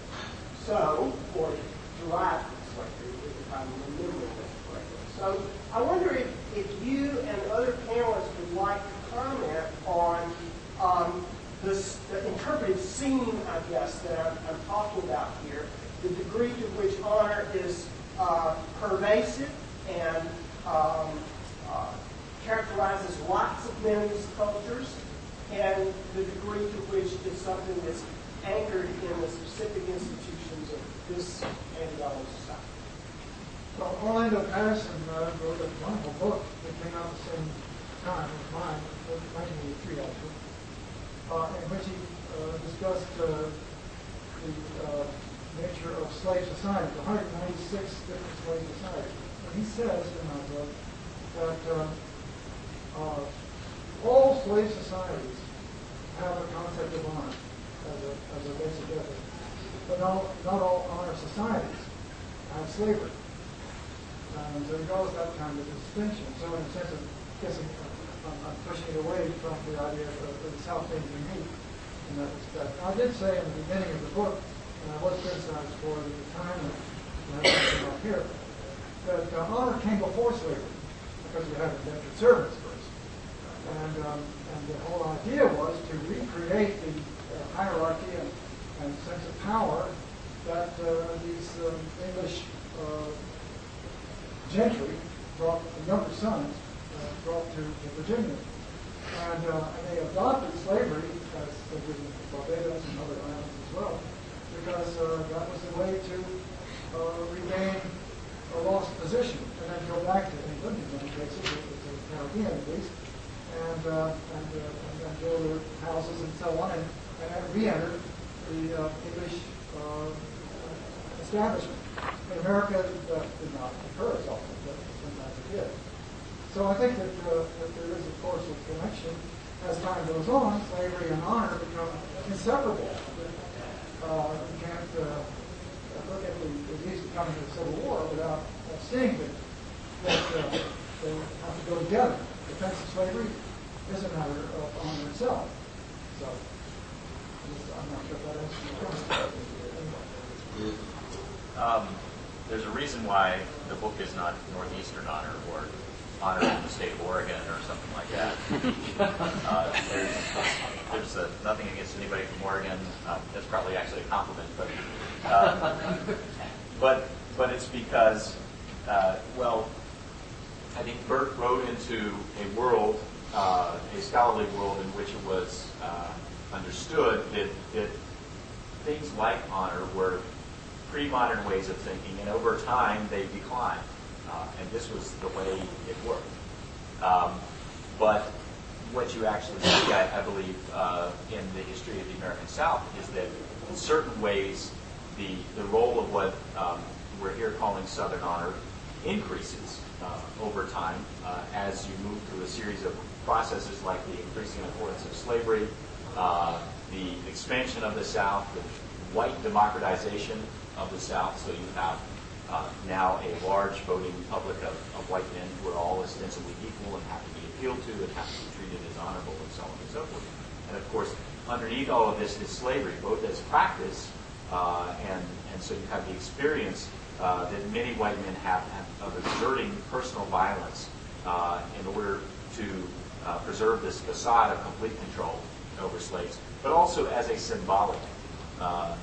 So, or derived from slavery, if I'm remembering this correctly. So, I wonder if, if you and other panelists would like to comment on um, this, the interpretive scene, I guess, that I'm, I'm talking about here, the degree to which honor is uh, pervasive and um, uh, characterizes lots of men's cultures, and the degree to which it's something that's anchored in the specific institutions of this anti-dollar society. Well, Orlando Patterson uh, wrote a wonderful book that came out at the same time as mine, nineteen eighty-three actually, uh, in which he uh, discussed uh, the uh, nature of slave society, one hundred ninety-six different slave societies. And he says in my book that uh, uh, all slave societies have a concept of honor as a, as a basic ethic. But not, not all honor societies have slavery. And so he draws that kind of distinction. So in a sense of guessing, I'm, I'm pushing it away from the idea of, of the South being unique in that respect. I did say in the beginning of the book, and I was criticized for it at the time, and I have up here, that uh, honor came before slavery because we had indentured servants first. And, um, and the whole idea was to recreate the uh, hierarchy and, and sense of power that uh, these um, English uh, gentry brought, the younger sons, uh, brought to, to Virginia. And, uh, and they adopted slavery, as they did in Barbados and other islands as well, because uh, that was the way to uh, regain a lost position and then go back to England in many cases, with the Caribbean at least, and, uh, and, uh, and then build their houses and so on, and, and re-enter the uh, English uh, establishment. In America, that did not occur as often, but sometimes it did. So I think that, uh, that there is, of course, a connection. As time goes on, slavery and honor become inseparable. Uh, you can't uh, look at the, the reason coming to the Civil War without uh, seeing that, that uh, they have to go together. Defense of slavery is a matter of honor itself. So, I'm not sure if that answers your question. Um, there's a reason why the book is not Northeastern Honor or Honor in the State of Oregon or something like that. uh, there's there's uh, nothing against anybody from Oregon. Uh, that's probably actually a compliment, but uh, but but it's because uh, well, I think Burt wrote into a world, uh, a scholarly world in which it was uh, understood that that things like honor were pre-modern ways of thinking, and over time they declined. Uh, and this was the way it worked. Um, but what you actually see, I, I believe, uh, in the history of the American South is that in certain ways the, the role of what um, we're here calling Southern honor increases uh, over time uh, as you move through a series of processes like the increasing importance of slavery, uh, the expansion of the South, the white democratization of the South, so you have Uh, now a large voting public of, of white men who are all ostensibly equal and have to be appealed to and have to be treated as honorable and so on and so forth. And of course, underneath all of this is slavery, both as practice uh, and, and so you have the experience uh, that many white men have, have of exerting personal violence uh, in order to uh, preserve this facade of complete control over slaves, but also as a symbolic uh,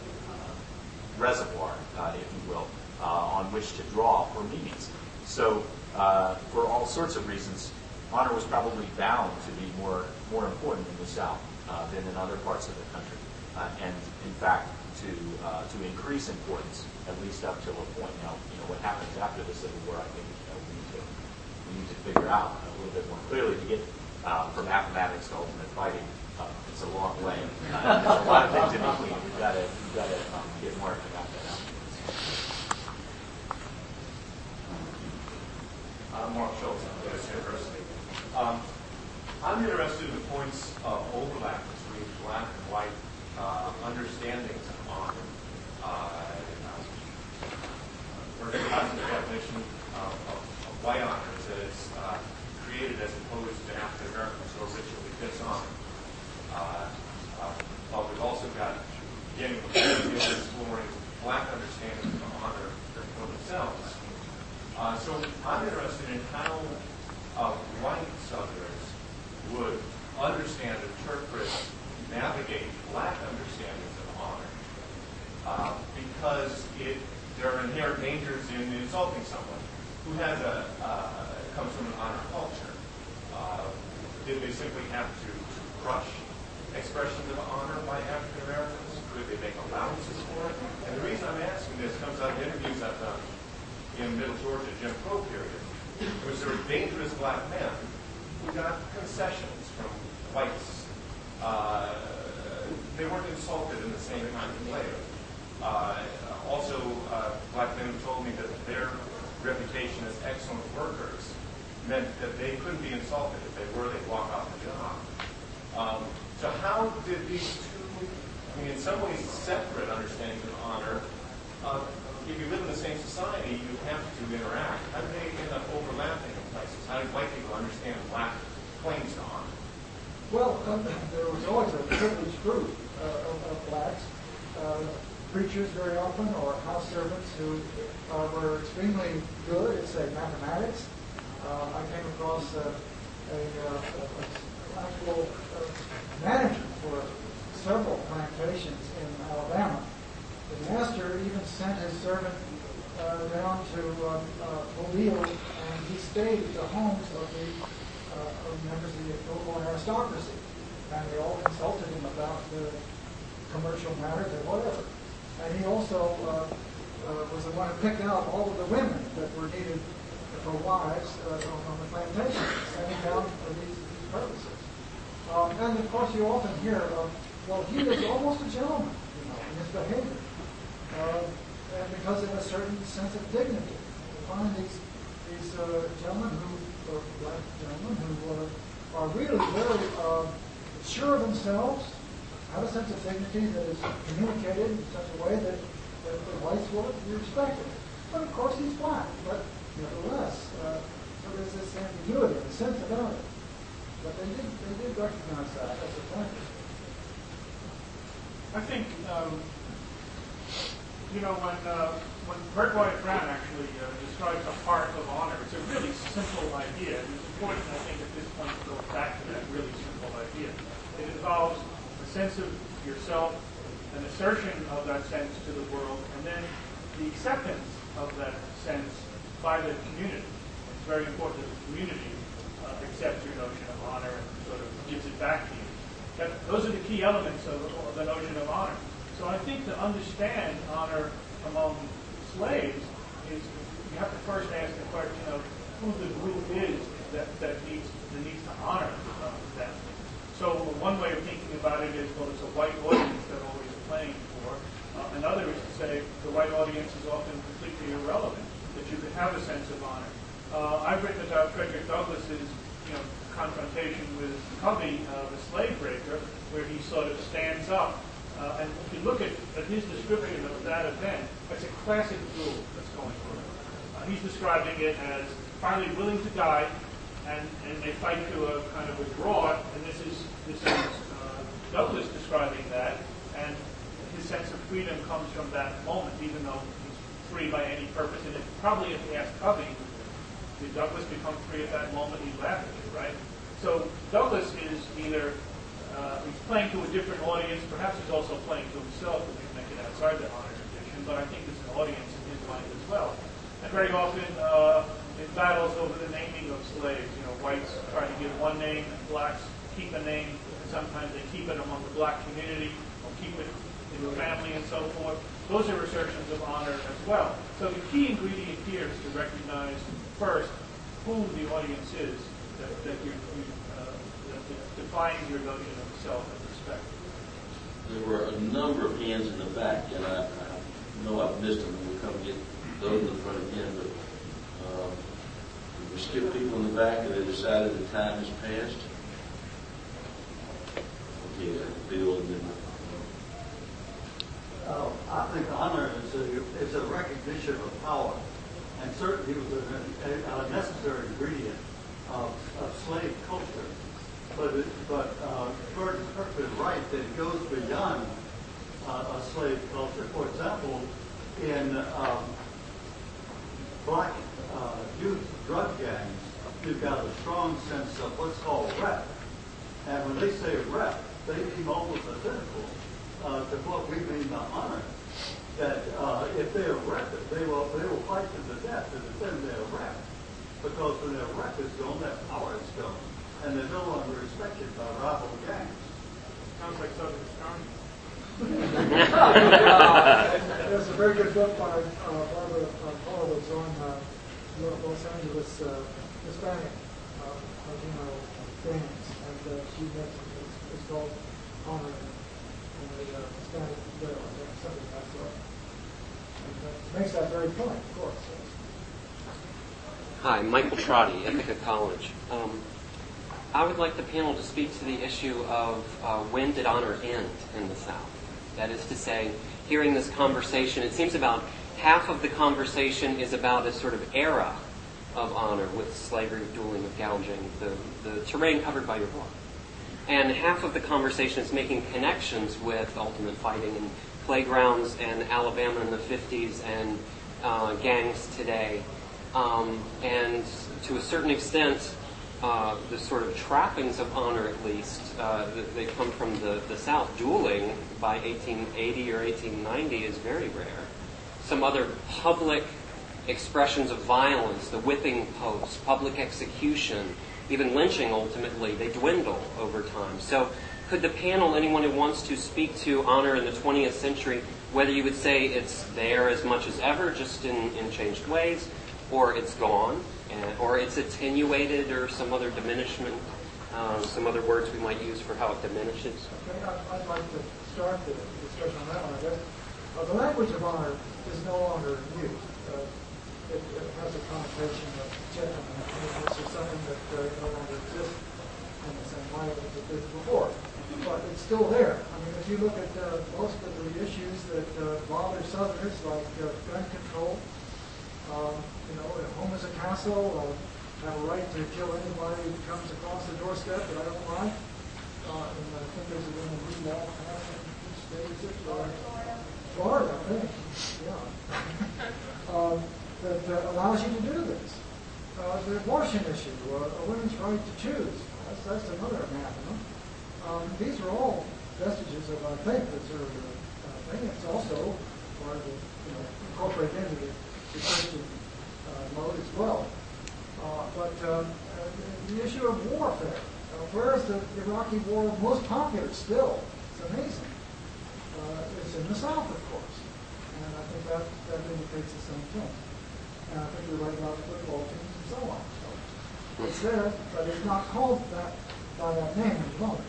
reservoir, uh, if you will, Uh, on which to draw for meanings. So, uh, for all sorts of reasons, honor was probably bound to be more more important in the South uh, than in other parts of the country, uh, and in fact, to uh, to increase importance at least up till a point. Now, you know what happens after the Civil War. I think you know, we need to we need to figure out a little bit more clearly to get uh, from mathematics to ultimate fighting. Uh, it's a long way. Uh, there's a lot of things in between. We've got to we've got to um, get more about that out. I'm Mark Schultz at Davis University. Um, I'm interested in the points of overlap between black and white uh, understandings of honor. Uh, First, the definition of, of, of white honor is that it's uh, created as opposed to African Americans who are ritually dishonor. Uh, uh, but we've also got getting exploring black understandings of honor for themselves. Uh, so I'm interested in how uh, white Southerners would understand, interpret, navigate black understandings of honor, uh, because it, there are inherent dangers in insulting someone who has a uh, comes from an honor culture. Uh, did they simply have to, to crush expressions of honor by African Americans? Could they make allowances for it? And the reason I'm asking this comes out of interviews I've done in Middle Georgia, Jim Crow period, was there were dangerous black men who got concessions from whites. Uh, they weren't insulted in the same kind of way. Uh, also, uh, black men who told me that their reputation as excellent workers meant that they couldn't be insulted. If they were, they'd walk off the job. Um, so how did these two, I mean, in some ways separate understandings of honor, uh, if you live in the same society, you have to interact. How do they end up overlapping in places? How do white people understand black claims to honor? Well, um, there was always a privileged group uh, of, of blacks, uh, preachers very often, or house servants who uh, were extremely good at, say, mathematics. Uh, I came across uh, a, uh, a actual uh, manager for several plantations in Alabama. The master even sent his servant uh, down to uh, uh, Mobile, and he stayed at the homes of the uh, of members of the local aristocracy. And they all consulted him about the commercial matters or whatever. And he also uh, uh, was the one who picked out all of the women that were needed for wives uh, on the plantation, sending down for these purposes. Um, and of course, you often hear, uh, well, he is almost a gentleman, you know, in his behavior, uh, and because of a certain sense of dignity. You find these these uh, gentlemen who, or black gentlemen who uh, are really very uh, sure of themselves, have a sense of dignity that is communicated in such a way that, that the whites will be respected. But of course, he's black. But nevertheless, uh, so there's this ambiguity, a sense about it. But they did, they did recognize that as a point. I think, um, you know, when uh, when Bert Wyatt Brown actually uh, describes a heart of honor, it's a really simple idea. And it's important, I think, at this point to go back to that really simple idea. It involves a sense of yourself, an assertion of that sense to the world, and then the acceptance of that sense by the community. It's very important that the community uh, accepts your notion of honor and sort of gives it back to you. That, those are the key elements of, of the notion of honor. So I think to understand honor among slaves is you have to first ask the question of who the group is that, that needs that needs to honor uh, them. So one way of thinking about it is, well, it's a white audience that always playing for. Uh, another is to say the white audience is often completely irrelevant, that you can have a sense of honor. Uh, I've written about Frederick Douglass's, you know, confrontation with Covey, uh, the slave breaker, where he sort of stands up. Uh, and if you look at, at his description of that event, it's a classic duel that's going on. Uh, he's describing it as finally willing to die, and, and they fight to a kind of a draw, and this is this is uh, Douglass describing that, and his sense of freedom comes from that moment, even though he's free by any purpose. And if, probably if he asked Covey, did Douglass become free at that moment, he'd laugh at it, right? So Douglass is either uh, he's playing to a different audience, perhaps he's also playing to himself, if you make it outside the honor tradition, but I think there's an audience in his mind as well. And very often, uh, in battles over the naming of slaves, you know, whites try to give one name, and blacks keep a name, and sometimes they keep it among the black community, or keep it in the family and so forth. Those are assertions of honor as well. So the key ingredient here is to recognize first who the audience is that, that, you, you, uh, that defines your notion of self and respect. There were a number of hands in the back, and I, I know I've missed them, and we'll come get those in the front again, but um, we skip people in the back, and they decided the time has passed. Okay, Bill, and then... Uh, I think honor is a, is a recognition of power, and certainly was a, a, a necessary ingredient of, of slave culture. But it, but uh, Gordon Kirk is right that it goes beyond uh, a slave culture. For example, in um, black uh, youth drug gangs, you've got a strong sense of what's called rep. And when they say rep, they seem almost identical uh, to what we mean by honor. That uh, if they are rep, they will they will fight to the death to defend their rep. Because when their rep is gone, their power is gone. And they're no longer respected by rival gangs. Sounds like Southern Strong. There's a very good book by uh, Barbara Horowitz on uh, Los Angeles uh, Hispanic uh, Latino gangs, and uh, she mentions it's, it's called Honor in the uh, Hispanic Widow, I think, something of that sort. And uh, makes that very point, of course. Hi, Michael Trotty, Ithaca College. Um, I would like the panel to speak to the issue of uh, when did honor end in the South? That is to say, hearing this conversation, it seems about half of the conversation is about a sort of era of honor with slavery, dueling, with gouging, the, the terrain covered by your book. And half of the conversation is making connections with ultimate fighting and playgrounds and Alabama in the fifties and uh, gangs today. Um, and to a certain extent, uh, the sort of trappings of honor, at least, uh, they come from the, the South. Dueling by eighteen eighty or eighteen ninety is very rare. Some other public expressions of violence, the whipping post, public execution, even lynching ultimately, they dwindle over time. So could the panel, anyone who wants to speak to honor in the twentieth century, whether you would say it's there as much as ever, just in, in changed ways, or it's gone, and, or it's attenuated, or some other diminishment Um, some other words we might use for how it diminishes. Okay, I'd, I'd like to start the discussion on that one, I guess. Uh, the language of honor is no longer used. Uh, it, it has a connotation of gentleman, which is something that uh, no longer exists in the same way as it did before. But it's still there. I mean, if you look at uh, most of the issues that uh, bother Southerners, like uh, gun control, um, you know, home is a castle, uh, have a right to kill anybody who comes across the doorstep that I don't like. Uh, and I think there's a little new law passed in each state, is it? Florida. Florida, I think. Yeah. um, that uh, allows you to do this. Uh, the abortion issue, uh, a woman's right to choose. That's, that's another anathema. Um, these are all vestiges of, I think, conservative uh, thing. It's also part of the, you know, incorporate into the, the Christian uh, mode as well. Uh, but uh, the issue of warfare. Uh, where is the Iraqi war most popular still? It's amazing. Uh, it's in the South, of course. And I think that, that indicates the same thing. And I think you're right about the football teams and so on. So it's there, but it's not called that by that name any longer.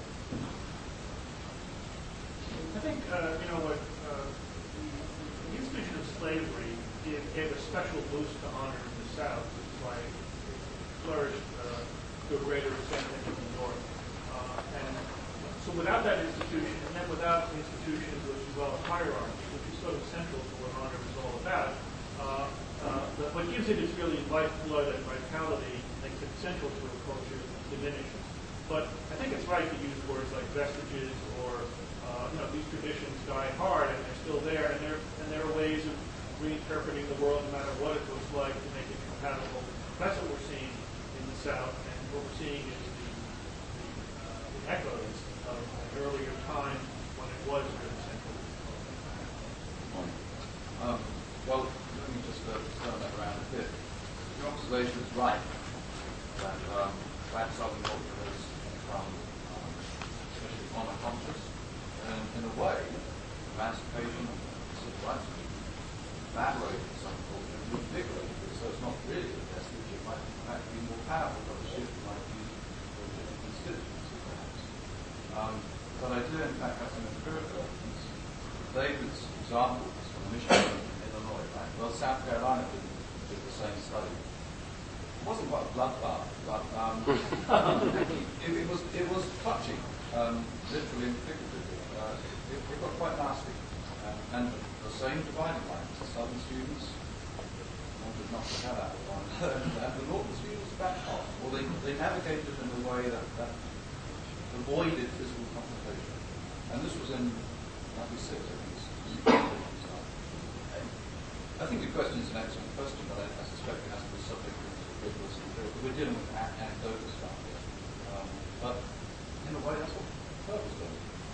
I think, uh, you know, what uh, the, the institution of slavery gave, gave a special boost to honor in the South, which is why it flourished uh, to a greater extent than in the North. Uh, and so without that institution, and then without institutions which develop hierarchy, which is sort of central to what honor is all about, uh, uh, the, what gives it its really lifeblood and vitality makes it central to a culture diminishes. But I think it's right to use words like vestiges or Uh, you know, these traditions die hard, and they're still there, and there and there are ways of reinterpreting the world, no matter what it looks like, to make it compatible. That's what we're seeing in the South, and what we're seeing is the, the, uh, the echoes of an earlier time when it was really central. Um, well, let me just uh, turn that around a bit. Your observation is right that um, black Southern culture has become, um, especially honor conscious. And in a way, emancipation and civil rights evaporated some culture and reinvigorated it. So it's not really a vestige. It might in fact be more powerful, but the shift might be for different constituencies, perhaps. Um, but I do, in fact, have some empirical evidence. David's example is from Michigan and Illinois, right? Well, South Carolina did, did the same study. It wasn't quite a bloodbath, but um, it, it was it was touching, um, literally and figuratively. Uh, it, it got quite nasty. Um, and the same dividing lines. The southern students wanted not to have that one, and the northern students backed off. Well, they, they navigated in a way that, that avoided physical confrontation. And this was in ninety-six, I think. I think the question is an excellent question, but I, I suspect it has to be subject to rigorous empirical. We're dealing with anecdotal stuff here. Um, but in a way, that's what purpose does.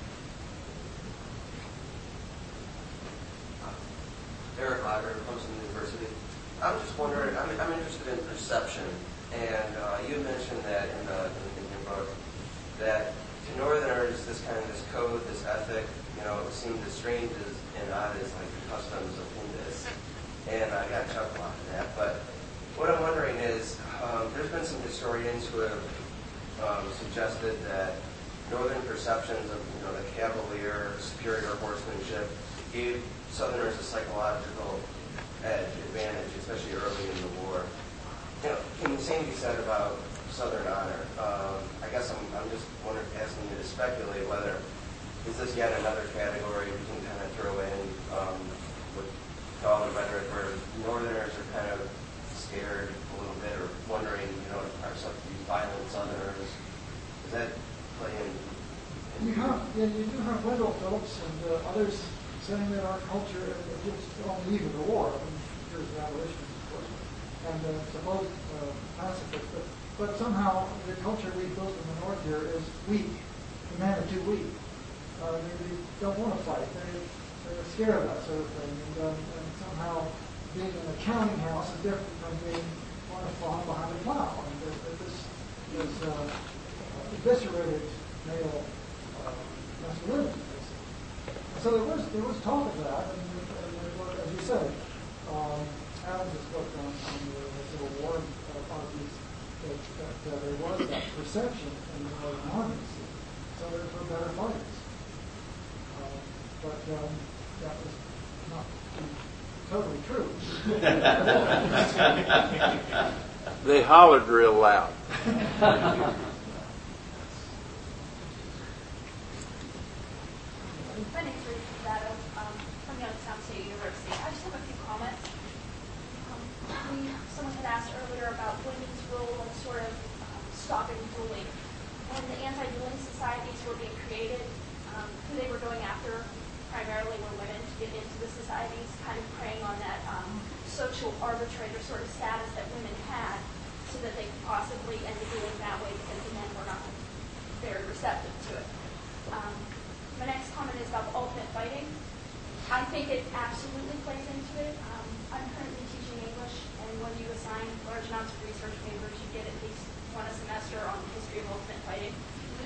Eric Lager, Clemson University. I'm just wondering, I'm, I'm interested in perception, and uh, you mentioned that in, the, in, in your book, that to Northerners, this kind of this code, this ethic, you know, it seemed as strange as, and odd as like the customs of Hindus, and I got a chuckle out of that. But what I'm wondering is, um, there's been some historians who have um, suggested that Northern perceptions of, you know, the cavalier, superior horsemanship gave Southerners a psychological edge, advantage, especially early in the war. You know, can the same be said about Southern honor? Um, I guess I'm, I'm just wondering, asking you to speculate whether is this yet another category we can kind of throw in um, with all the rhetoric where Northerners are kind of scared a little bit or wondering, you know, are some of these violent Southerners? Does that play in? in you have, yeah, you do have Wendell Phillips and uh, others saying that our culture is on the eve of the war. I mean, here's the abolitionists, of course, and uh, supposed uh, pacifists. But, but somehow the culture we built in the North here is weak. The men are too weak. Uh, they, they don't want to fight. They, they're scared of that sort of thing. And, um, and somehow being in a counting house is different from being on a farm behind a plow. And that, that this is uh, eviscerated male uh, masculinity. So there was there was talk of that, and, and there were, as you said, um, Adams has worked on, on the, the Civil War and uh, part of these uh, uh, there was that perception in the Northern armies. So there were better fighters. Uh, but um, that was not totally true. They hollered real loud. My name is Rachel Zado, um, from Youngstown State University. I just have a few comments. Um, we, someone had asked earlier about women's role in sort of um, stopping dueling. When the anti-dueling societies were being created, um, who they were going after primarily were women to get into the societies, kind of preying on that um, social arbitrator sort of status that women had, so that they could possibly end the dueling that way because the men were not very receptive to it. Um, My next comment is about ultimate fighting. I think it absolutely plays into it. Um, I'm currently teaching English, and when you assign large amounts of research papers, you get at least one a semester on the history of ultimate fighting.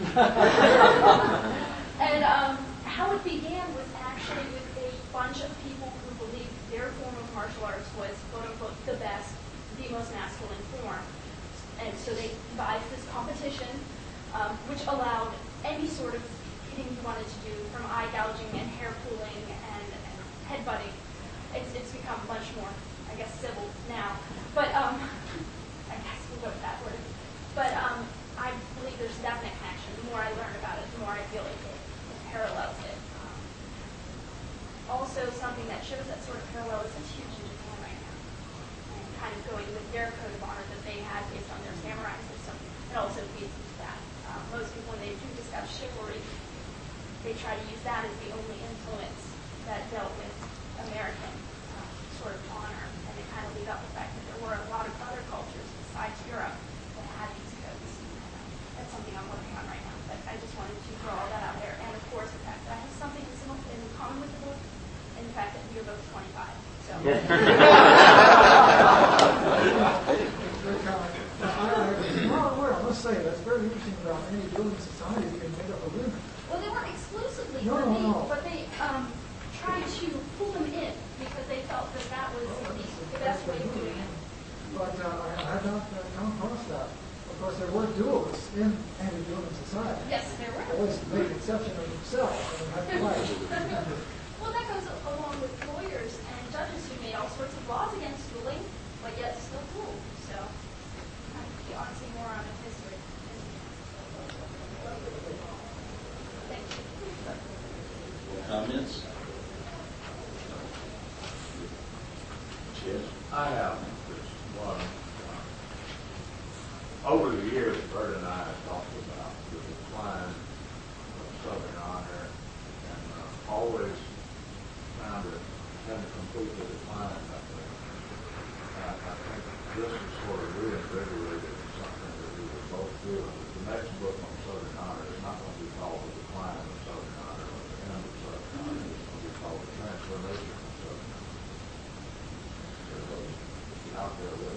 And um, how it began was actually with a bunch of people who believed their form of martial arts was, quote unquote, the best, the most masculine form. And so they devised this competition, um, which allowed any sort of you wanted to do, from eye gouging and hair pulling and, and headbutting. It's, it's become much more, I guess, civil now. But um, I guess we'll go with that word. But um, I believe there's a definite connection. The more I learn about it, the more I feel like it, it parallels it. Um, also, something that shows that sort of parallel is it's huge in Japan right now. And kind of going with their code of honor that they had based on their samurai system. It also feeds into that. Um, most people, when they do discuss chivalry, they try to use that as the only influence that dealt with American uh, sort of honor, and they kind of leave out the fact that there were a lot of other cultures besides Europe that had these codes. And, uh, that's something I'm working on right now, but I just wanted to throw all that out there. And of course, the fact that I have something similar in common with the book, and the fact that we are both twenty-five. So. I must say, that's very interesting about any dueling society being made up of women. Well, they weren't exclusively, no, but, no, they, no. but they um, tried to pull them in because they felt that that was the, the best way of doing it. But uh, I have not uh, come across that. Of course, there were duelists in anti-dueling society. Yes, there were. Always made an exception of himself. Well, that goes along with lawyers and judges who made all sorts of laws against dueling, but yet still duel. So, I think you ought to see more on it history. Thank you. More comments? Yes. I have just one. Uh, over the years, Bert and I have talked about the decline of Southern honor, and uh, always found it kind of completely decline that way. I, I think this is sort of reinvigorated something that we were both doing. The next book on Southern honor is not going to be called The Decline of Southern Honor or The End of Southern Honor. It's going to be called The Transformation of Southern Honor. Out there with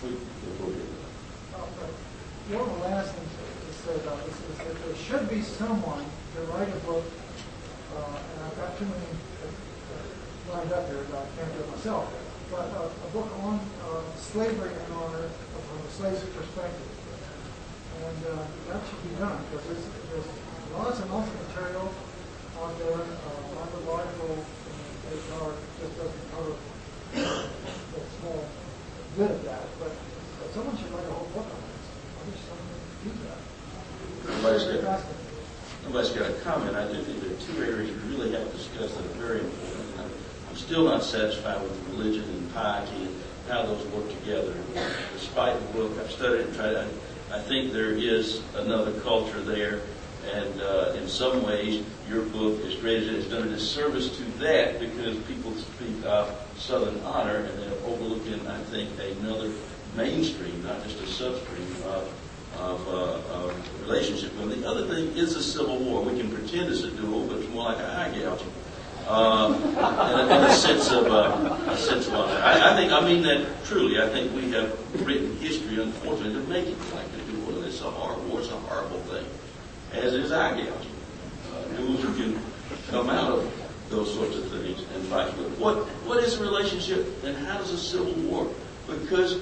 One of the last things to say about this is that there should be someone to write a book, uh, and I've got too many uh, lined up here that I can't do it myself, but uh, a book on uh, slavery and honor from the slave's perspective. And uh, that should be done, because there's, there's lots and lots of material out there. Uh, I'm a article in H R just doesn't cover a small bit of that, but, but someone should write a whole book on this. I wish someone would do that. Nobody's got, nobody's got a comment. I do think there are two areas we really have discussed that are very important. I'm, I'm still not satisfied with religion and piety and how those work together. Despite the book, I've studied and tried. I, I think there is another culture there, and uh, in some ways, your book, as great as it has done a disservice to that, because people speak of Southern honor, and they're overlooking, I think, another mainstream, not just a substream of, of, uh, of relationship. And the other thing is the Civil War. We can pretend it's a duel, but it's more like a eye gouging. Um, in, a, in a sense of uh, a sense of honor. I, I think I mean that truly. I think we have written history, unfortunately, to make it like a duel. It's a horrible war. It's a horrible thing, as is eye gouging. Uh, duels can come out of those sorts of things and fight. But what what is a relationship, and how does a civil war? Because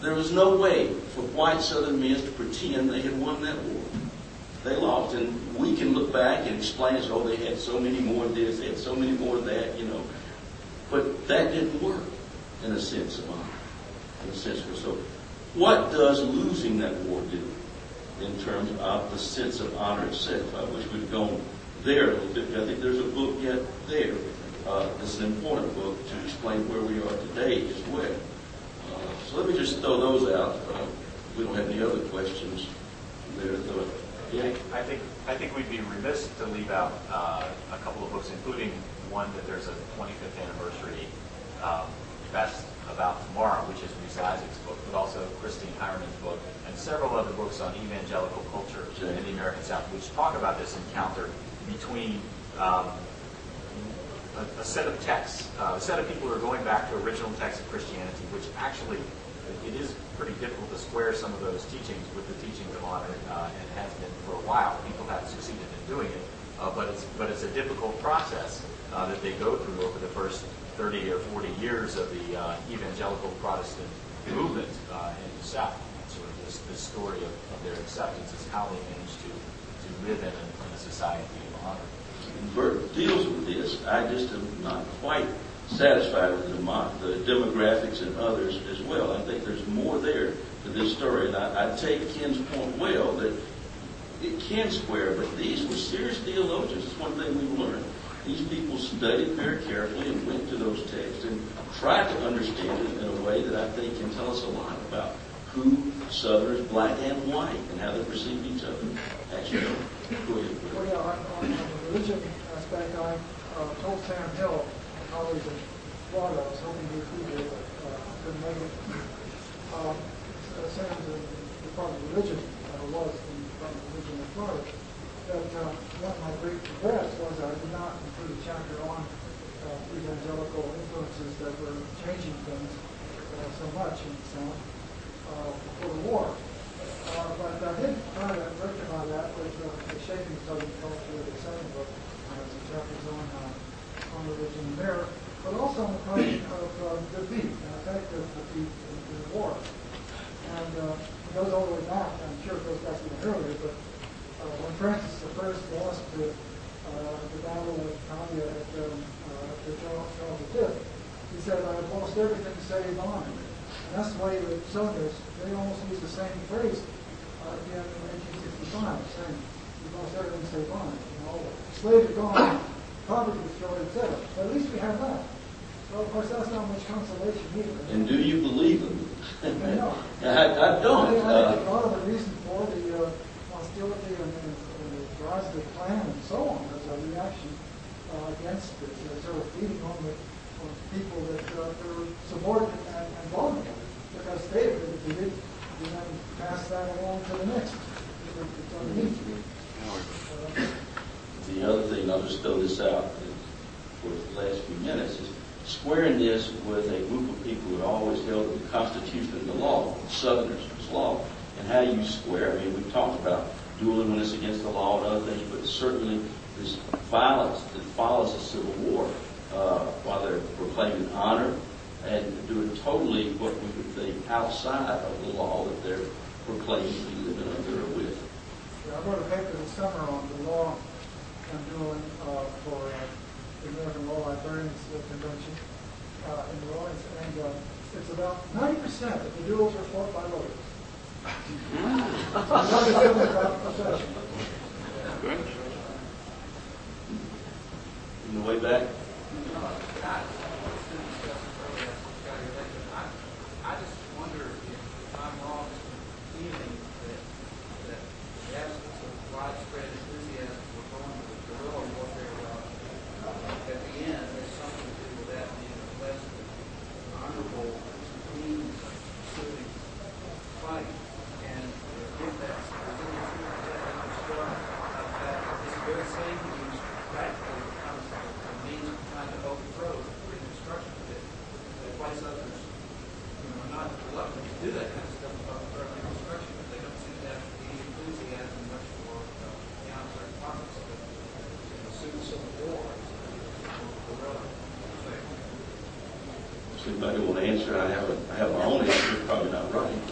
There was no way for white Southern men to pretend they had won that war. They lost, and we can look back and explain, as, oh, they had so many more of this, they had so many more of that, you know. But that didn't work in a sense of honor. In a sense of, so what does losing that war do in terms of the sense of honor itself? I wish we'd gone there a little bit. I think there's a book yet there. Uh, it's an important book to explain where we are today as well. Uh, so let me just throw those out. Uh, we don't have any other questions there. Though. Yeah. I think I think we'd be remiss to leave out uh, a couple of books, including one that there's a twenty-fifth anniversary um, fest about tomorrow, which is Reese Isaac's book, but also Christine Hireman's book, and several other books on evangelical culture in the American South, which talk about this encounter between um, a, a set of texts, uh, a set of people who are going back to original texts of Christianity, which actually it is pretty difficult to square some of those teachings with the teachings of honor, uh, and has been for a while. People have succeeded in doing it, uh, but it's but it's a difficult process uh, that they go through over the first thirty or forty years of the uh, evangelical Protestant movement uh, in the South. Sort of this, this story of, of their acceptance is how they managed to to live in a, in a society of honor. Bert deals with this. I just am not quite satisfied with the, the demographics and others as well. I think there's more there to this story. And I, I take Ken's point well that it can square, but these were serious theologians. It's one thing we've learned. These people studied very carefully and went to those texts and tried to understand it in a way that I think can tell us a lot about who Southerners, black and white, and how they perceive each other. Actually, go ahead. Well, yeah, on, on the religion aspect, I uh, told Sam Hill, my colleague in Florida, I was hoping he would be there, but uh, couldn't make it. Um, uh, Sam's in the Department of Religion, uh, was in the Department of Religion in Florida, that uh, one of my great regrets was I did not include a chapter on uh, evangelical influences that were changing things uh, so much in the South uh, before the war. Uh, but I did try to rectify that with uh, the Shaping Southern Culture, the second book, uh, some chapters on uh, on religion there, but also on the question of uh, defeat and effect of defeat in, in the war. And uh, it goes all the way back. I'm sure it goes back even earlier, but uh, when Francis the First lost the, uh, the battle of Pavia at, um, uh, at Charles, Charles the Fifth, he said, "I've lost everything save honor." And that's the way the Southerners, they almost use the same phrase uh, again in eighteen sixty-five, saying, "We've lost everything save honor." You know, slaves are gone, poverty destroyed, et cetera. But at least we have that. So, of course, that's not much consolation either. And do you believe them? No. I, I don't. I think Uh, a lot of the reason for the uh, hostility and, and, and the rise of the Klan and so on is a reaction uh, against it, uh, sort of feeding on the on people that uh, were subordinate and, and vulnerable, because they if they did, you then pass that along to the next. It's underneath you. Uh, the other thing, I'll just throw this out for the last few minutes, is squaring this with a group of people who always held the Constitution and the law, Southerners, was law, and how you square. I mean, we've talked about dueling when it's against the law and other things, but certainly this violence that follows a civil war, uh, while they're proclaiming honor and doing totally what we would think outside of the law that they're proclaiming to be living under or with. Yeah, I wrote a paper this summer on the law I'm doing uh, for uh, the American Law Librarians Convention uh, in New Orleans, and uh, it's about ninety percent of the duels are fought by lawyers. Another thing about the profession. Good. On the way back? I just wonder if I'm wrong in feeling that, that the absence of widespread enthusiasm for going to the guerrilla warfare route uh, at the end has something to do with that being a less honorable means of pursuing fight. And if that's there's any truth to that, I'm sure that this very same means practically becomes a means of trying to overthrow Reconstruction that, that white Southerners not reluctant to do that kind of stuff about Reconstruction, but they don't seem to have any enthusiasm much for uh, the outside pockets of the Civil War. Does anybody want to answer? I have, a, I have my own answer, probably not right.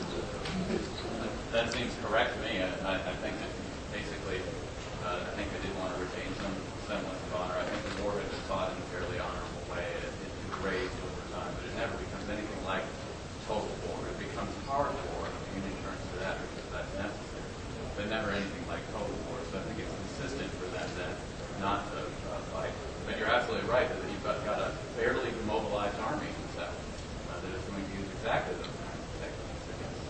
that seems correct to me. I, I think that basically, uh, I think they did want to retain some semblance of honor. I think the war had been fought in a fairly honorable way. It, it degrades over time, but it never becomes anything like total war. It becomes hard war, and the Union turns to that because that's necessary, but never anything like total war. So I think it's consistent for them then not to uh, fight. But you're absolutely right that you've got, got a fairly mobilized army in the South uh, that is going to use exactly those kinds of techniques against.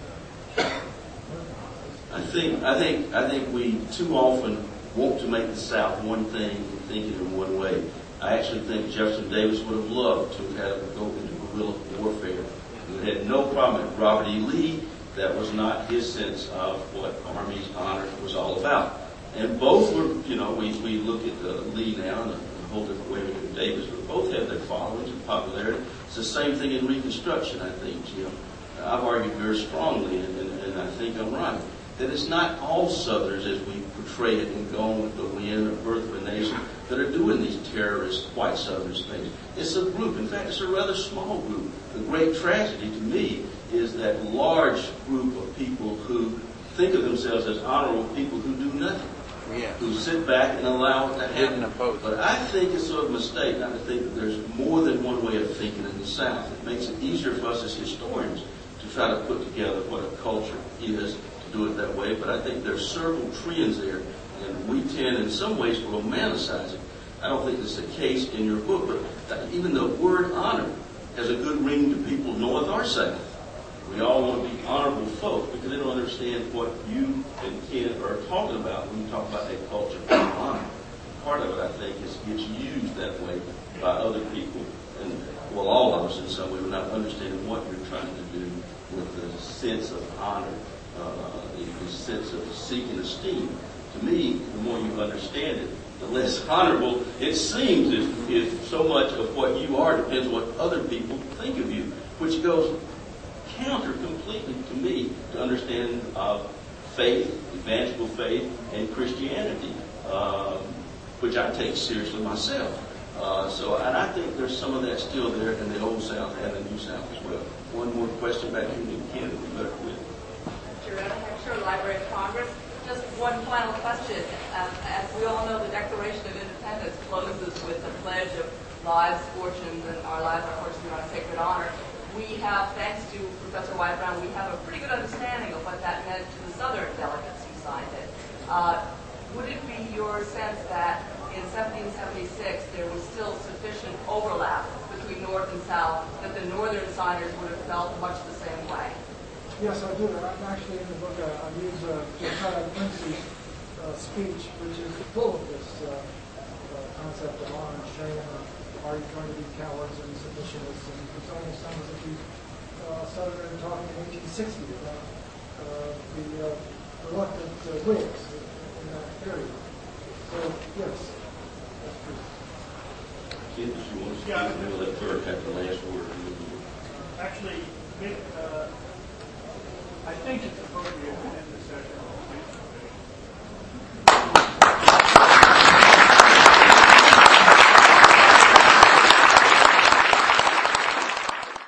Uh, I think I think I think we too often want to make the South one thing and think it in one way. I actually think Jefferson Davis would have loved to have go into guerrilla warfare. He had no problem with Robert E. Lee. That was not his sense of what Army's honor was all about. And both were, you know, we, we look at uh, Lee now in a, a whole different way than Davis, but both have their followings and popularity. It's the same thing in Reconstruction, I think, Jim. I've argued very strongly, and, and, and I think I'm right, that it's not all Southerners, as we portray it in Gone with the Wind or Birth of a Nation, that are doing these terrorist white Southerners things. It's a group. In fact, it's a rather small group. The great tragedy to me is that large group of people who think of themselves as honorable people who do nothing. Yeah. Who sit back and allow it to happen. But I think it's sort of a mistake not to think that there's more than one way of thinking in the South. It makes it easier for us as historians to try to put together what a culture is, to do it that way. But I think there's several trends there, and we tend in some ways to romanticize it. I don't think it's the case in your book, but even the word honor has a good ring to people north or south. We all want to be honorable folk because they don't understand what you and Ken are talking about when you talk about a culture of honor. Part of it, I think, is gets used that way by other people, and well, all of us in some way, without understanding what you're trying to do with the sense of honor, uh, the sense of seeking esteem. To me, the more you understand it, the less honorable it seems if, if so much of what you are depends on what other people think of you, which goes counter completely to me to understand uh, faith, evangelical faith, and Christianity, uh, which I take seriously myself. Uh, so, and I think there's some of that still there in the Old South and the New South as well. One more question back here to Ken, we better quit. Jaretta Heckscher, Library of Congress. Just one final question. Um, as we all know, the Declaration of Independence closes with the pledge of lives, fortunes, and our lives are fortunes on sacred honor. We have, thanks to Professor White Brown, we have a pretty good understanding of what that meant to the Southern delegates who signed it. Uh, would it be your sense that in seventeen seventy-six there was still sufficient overlap between North and South that the Northern signers would have felt much the same way? Yes, I do. I'm actually in the book, I, I use uh, Josiah Quincy's uh, speech, which is full of this uh, uh, concept of honor and shame. Are you going to be cowards and submissionists? And it's almost sounds as if you uh, started talking in eighteen sixty about uh, the uh, reluctant uh, Whigs in that period. So, yes, that's true. Kid, did you want to Yeah. maybe let Bert have the last word? Actually, uh, I think it's appropriate to end the session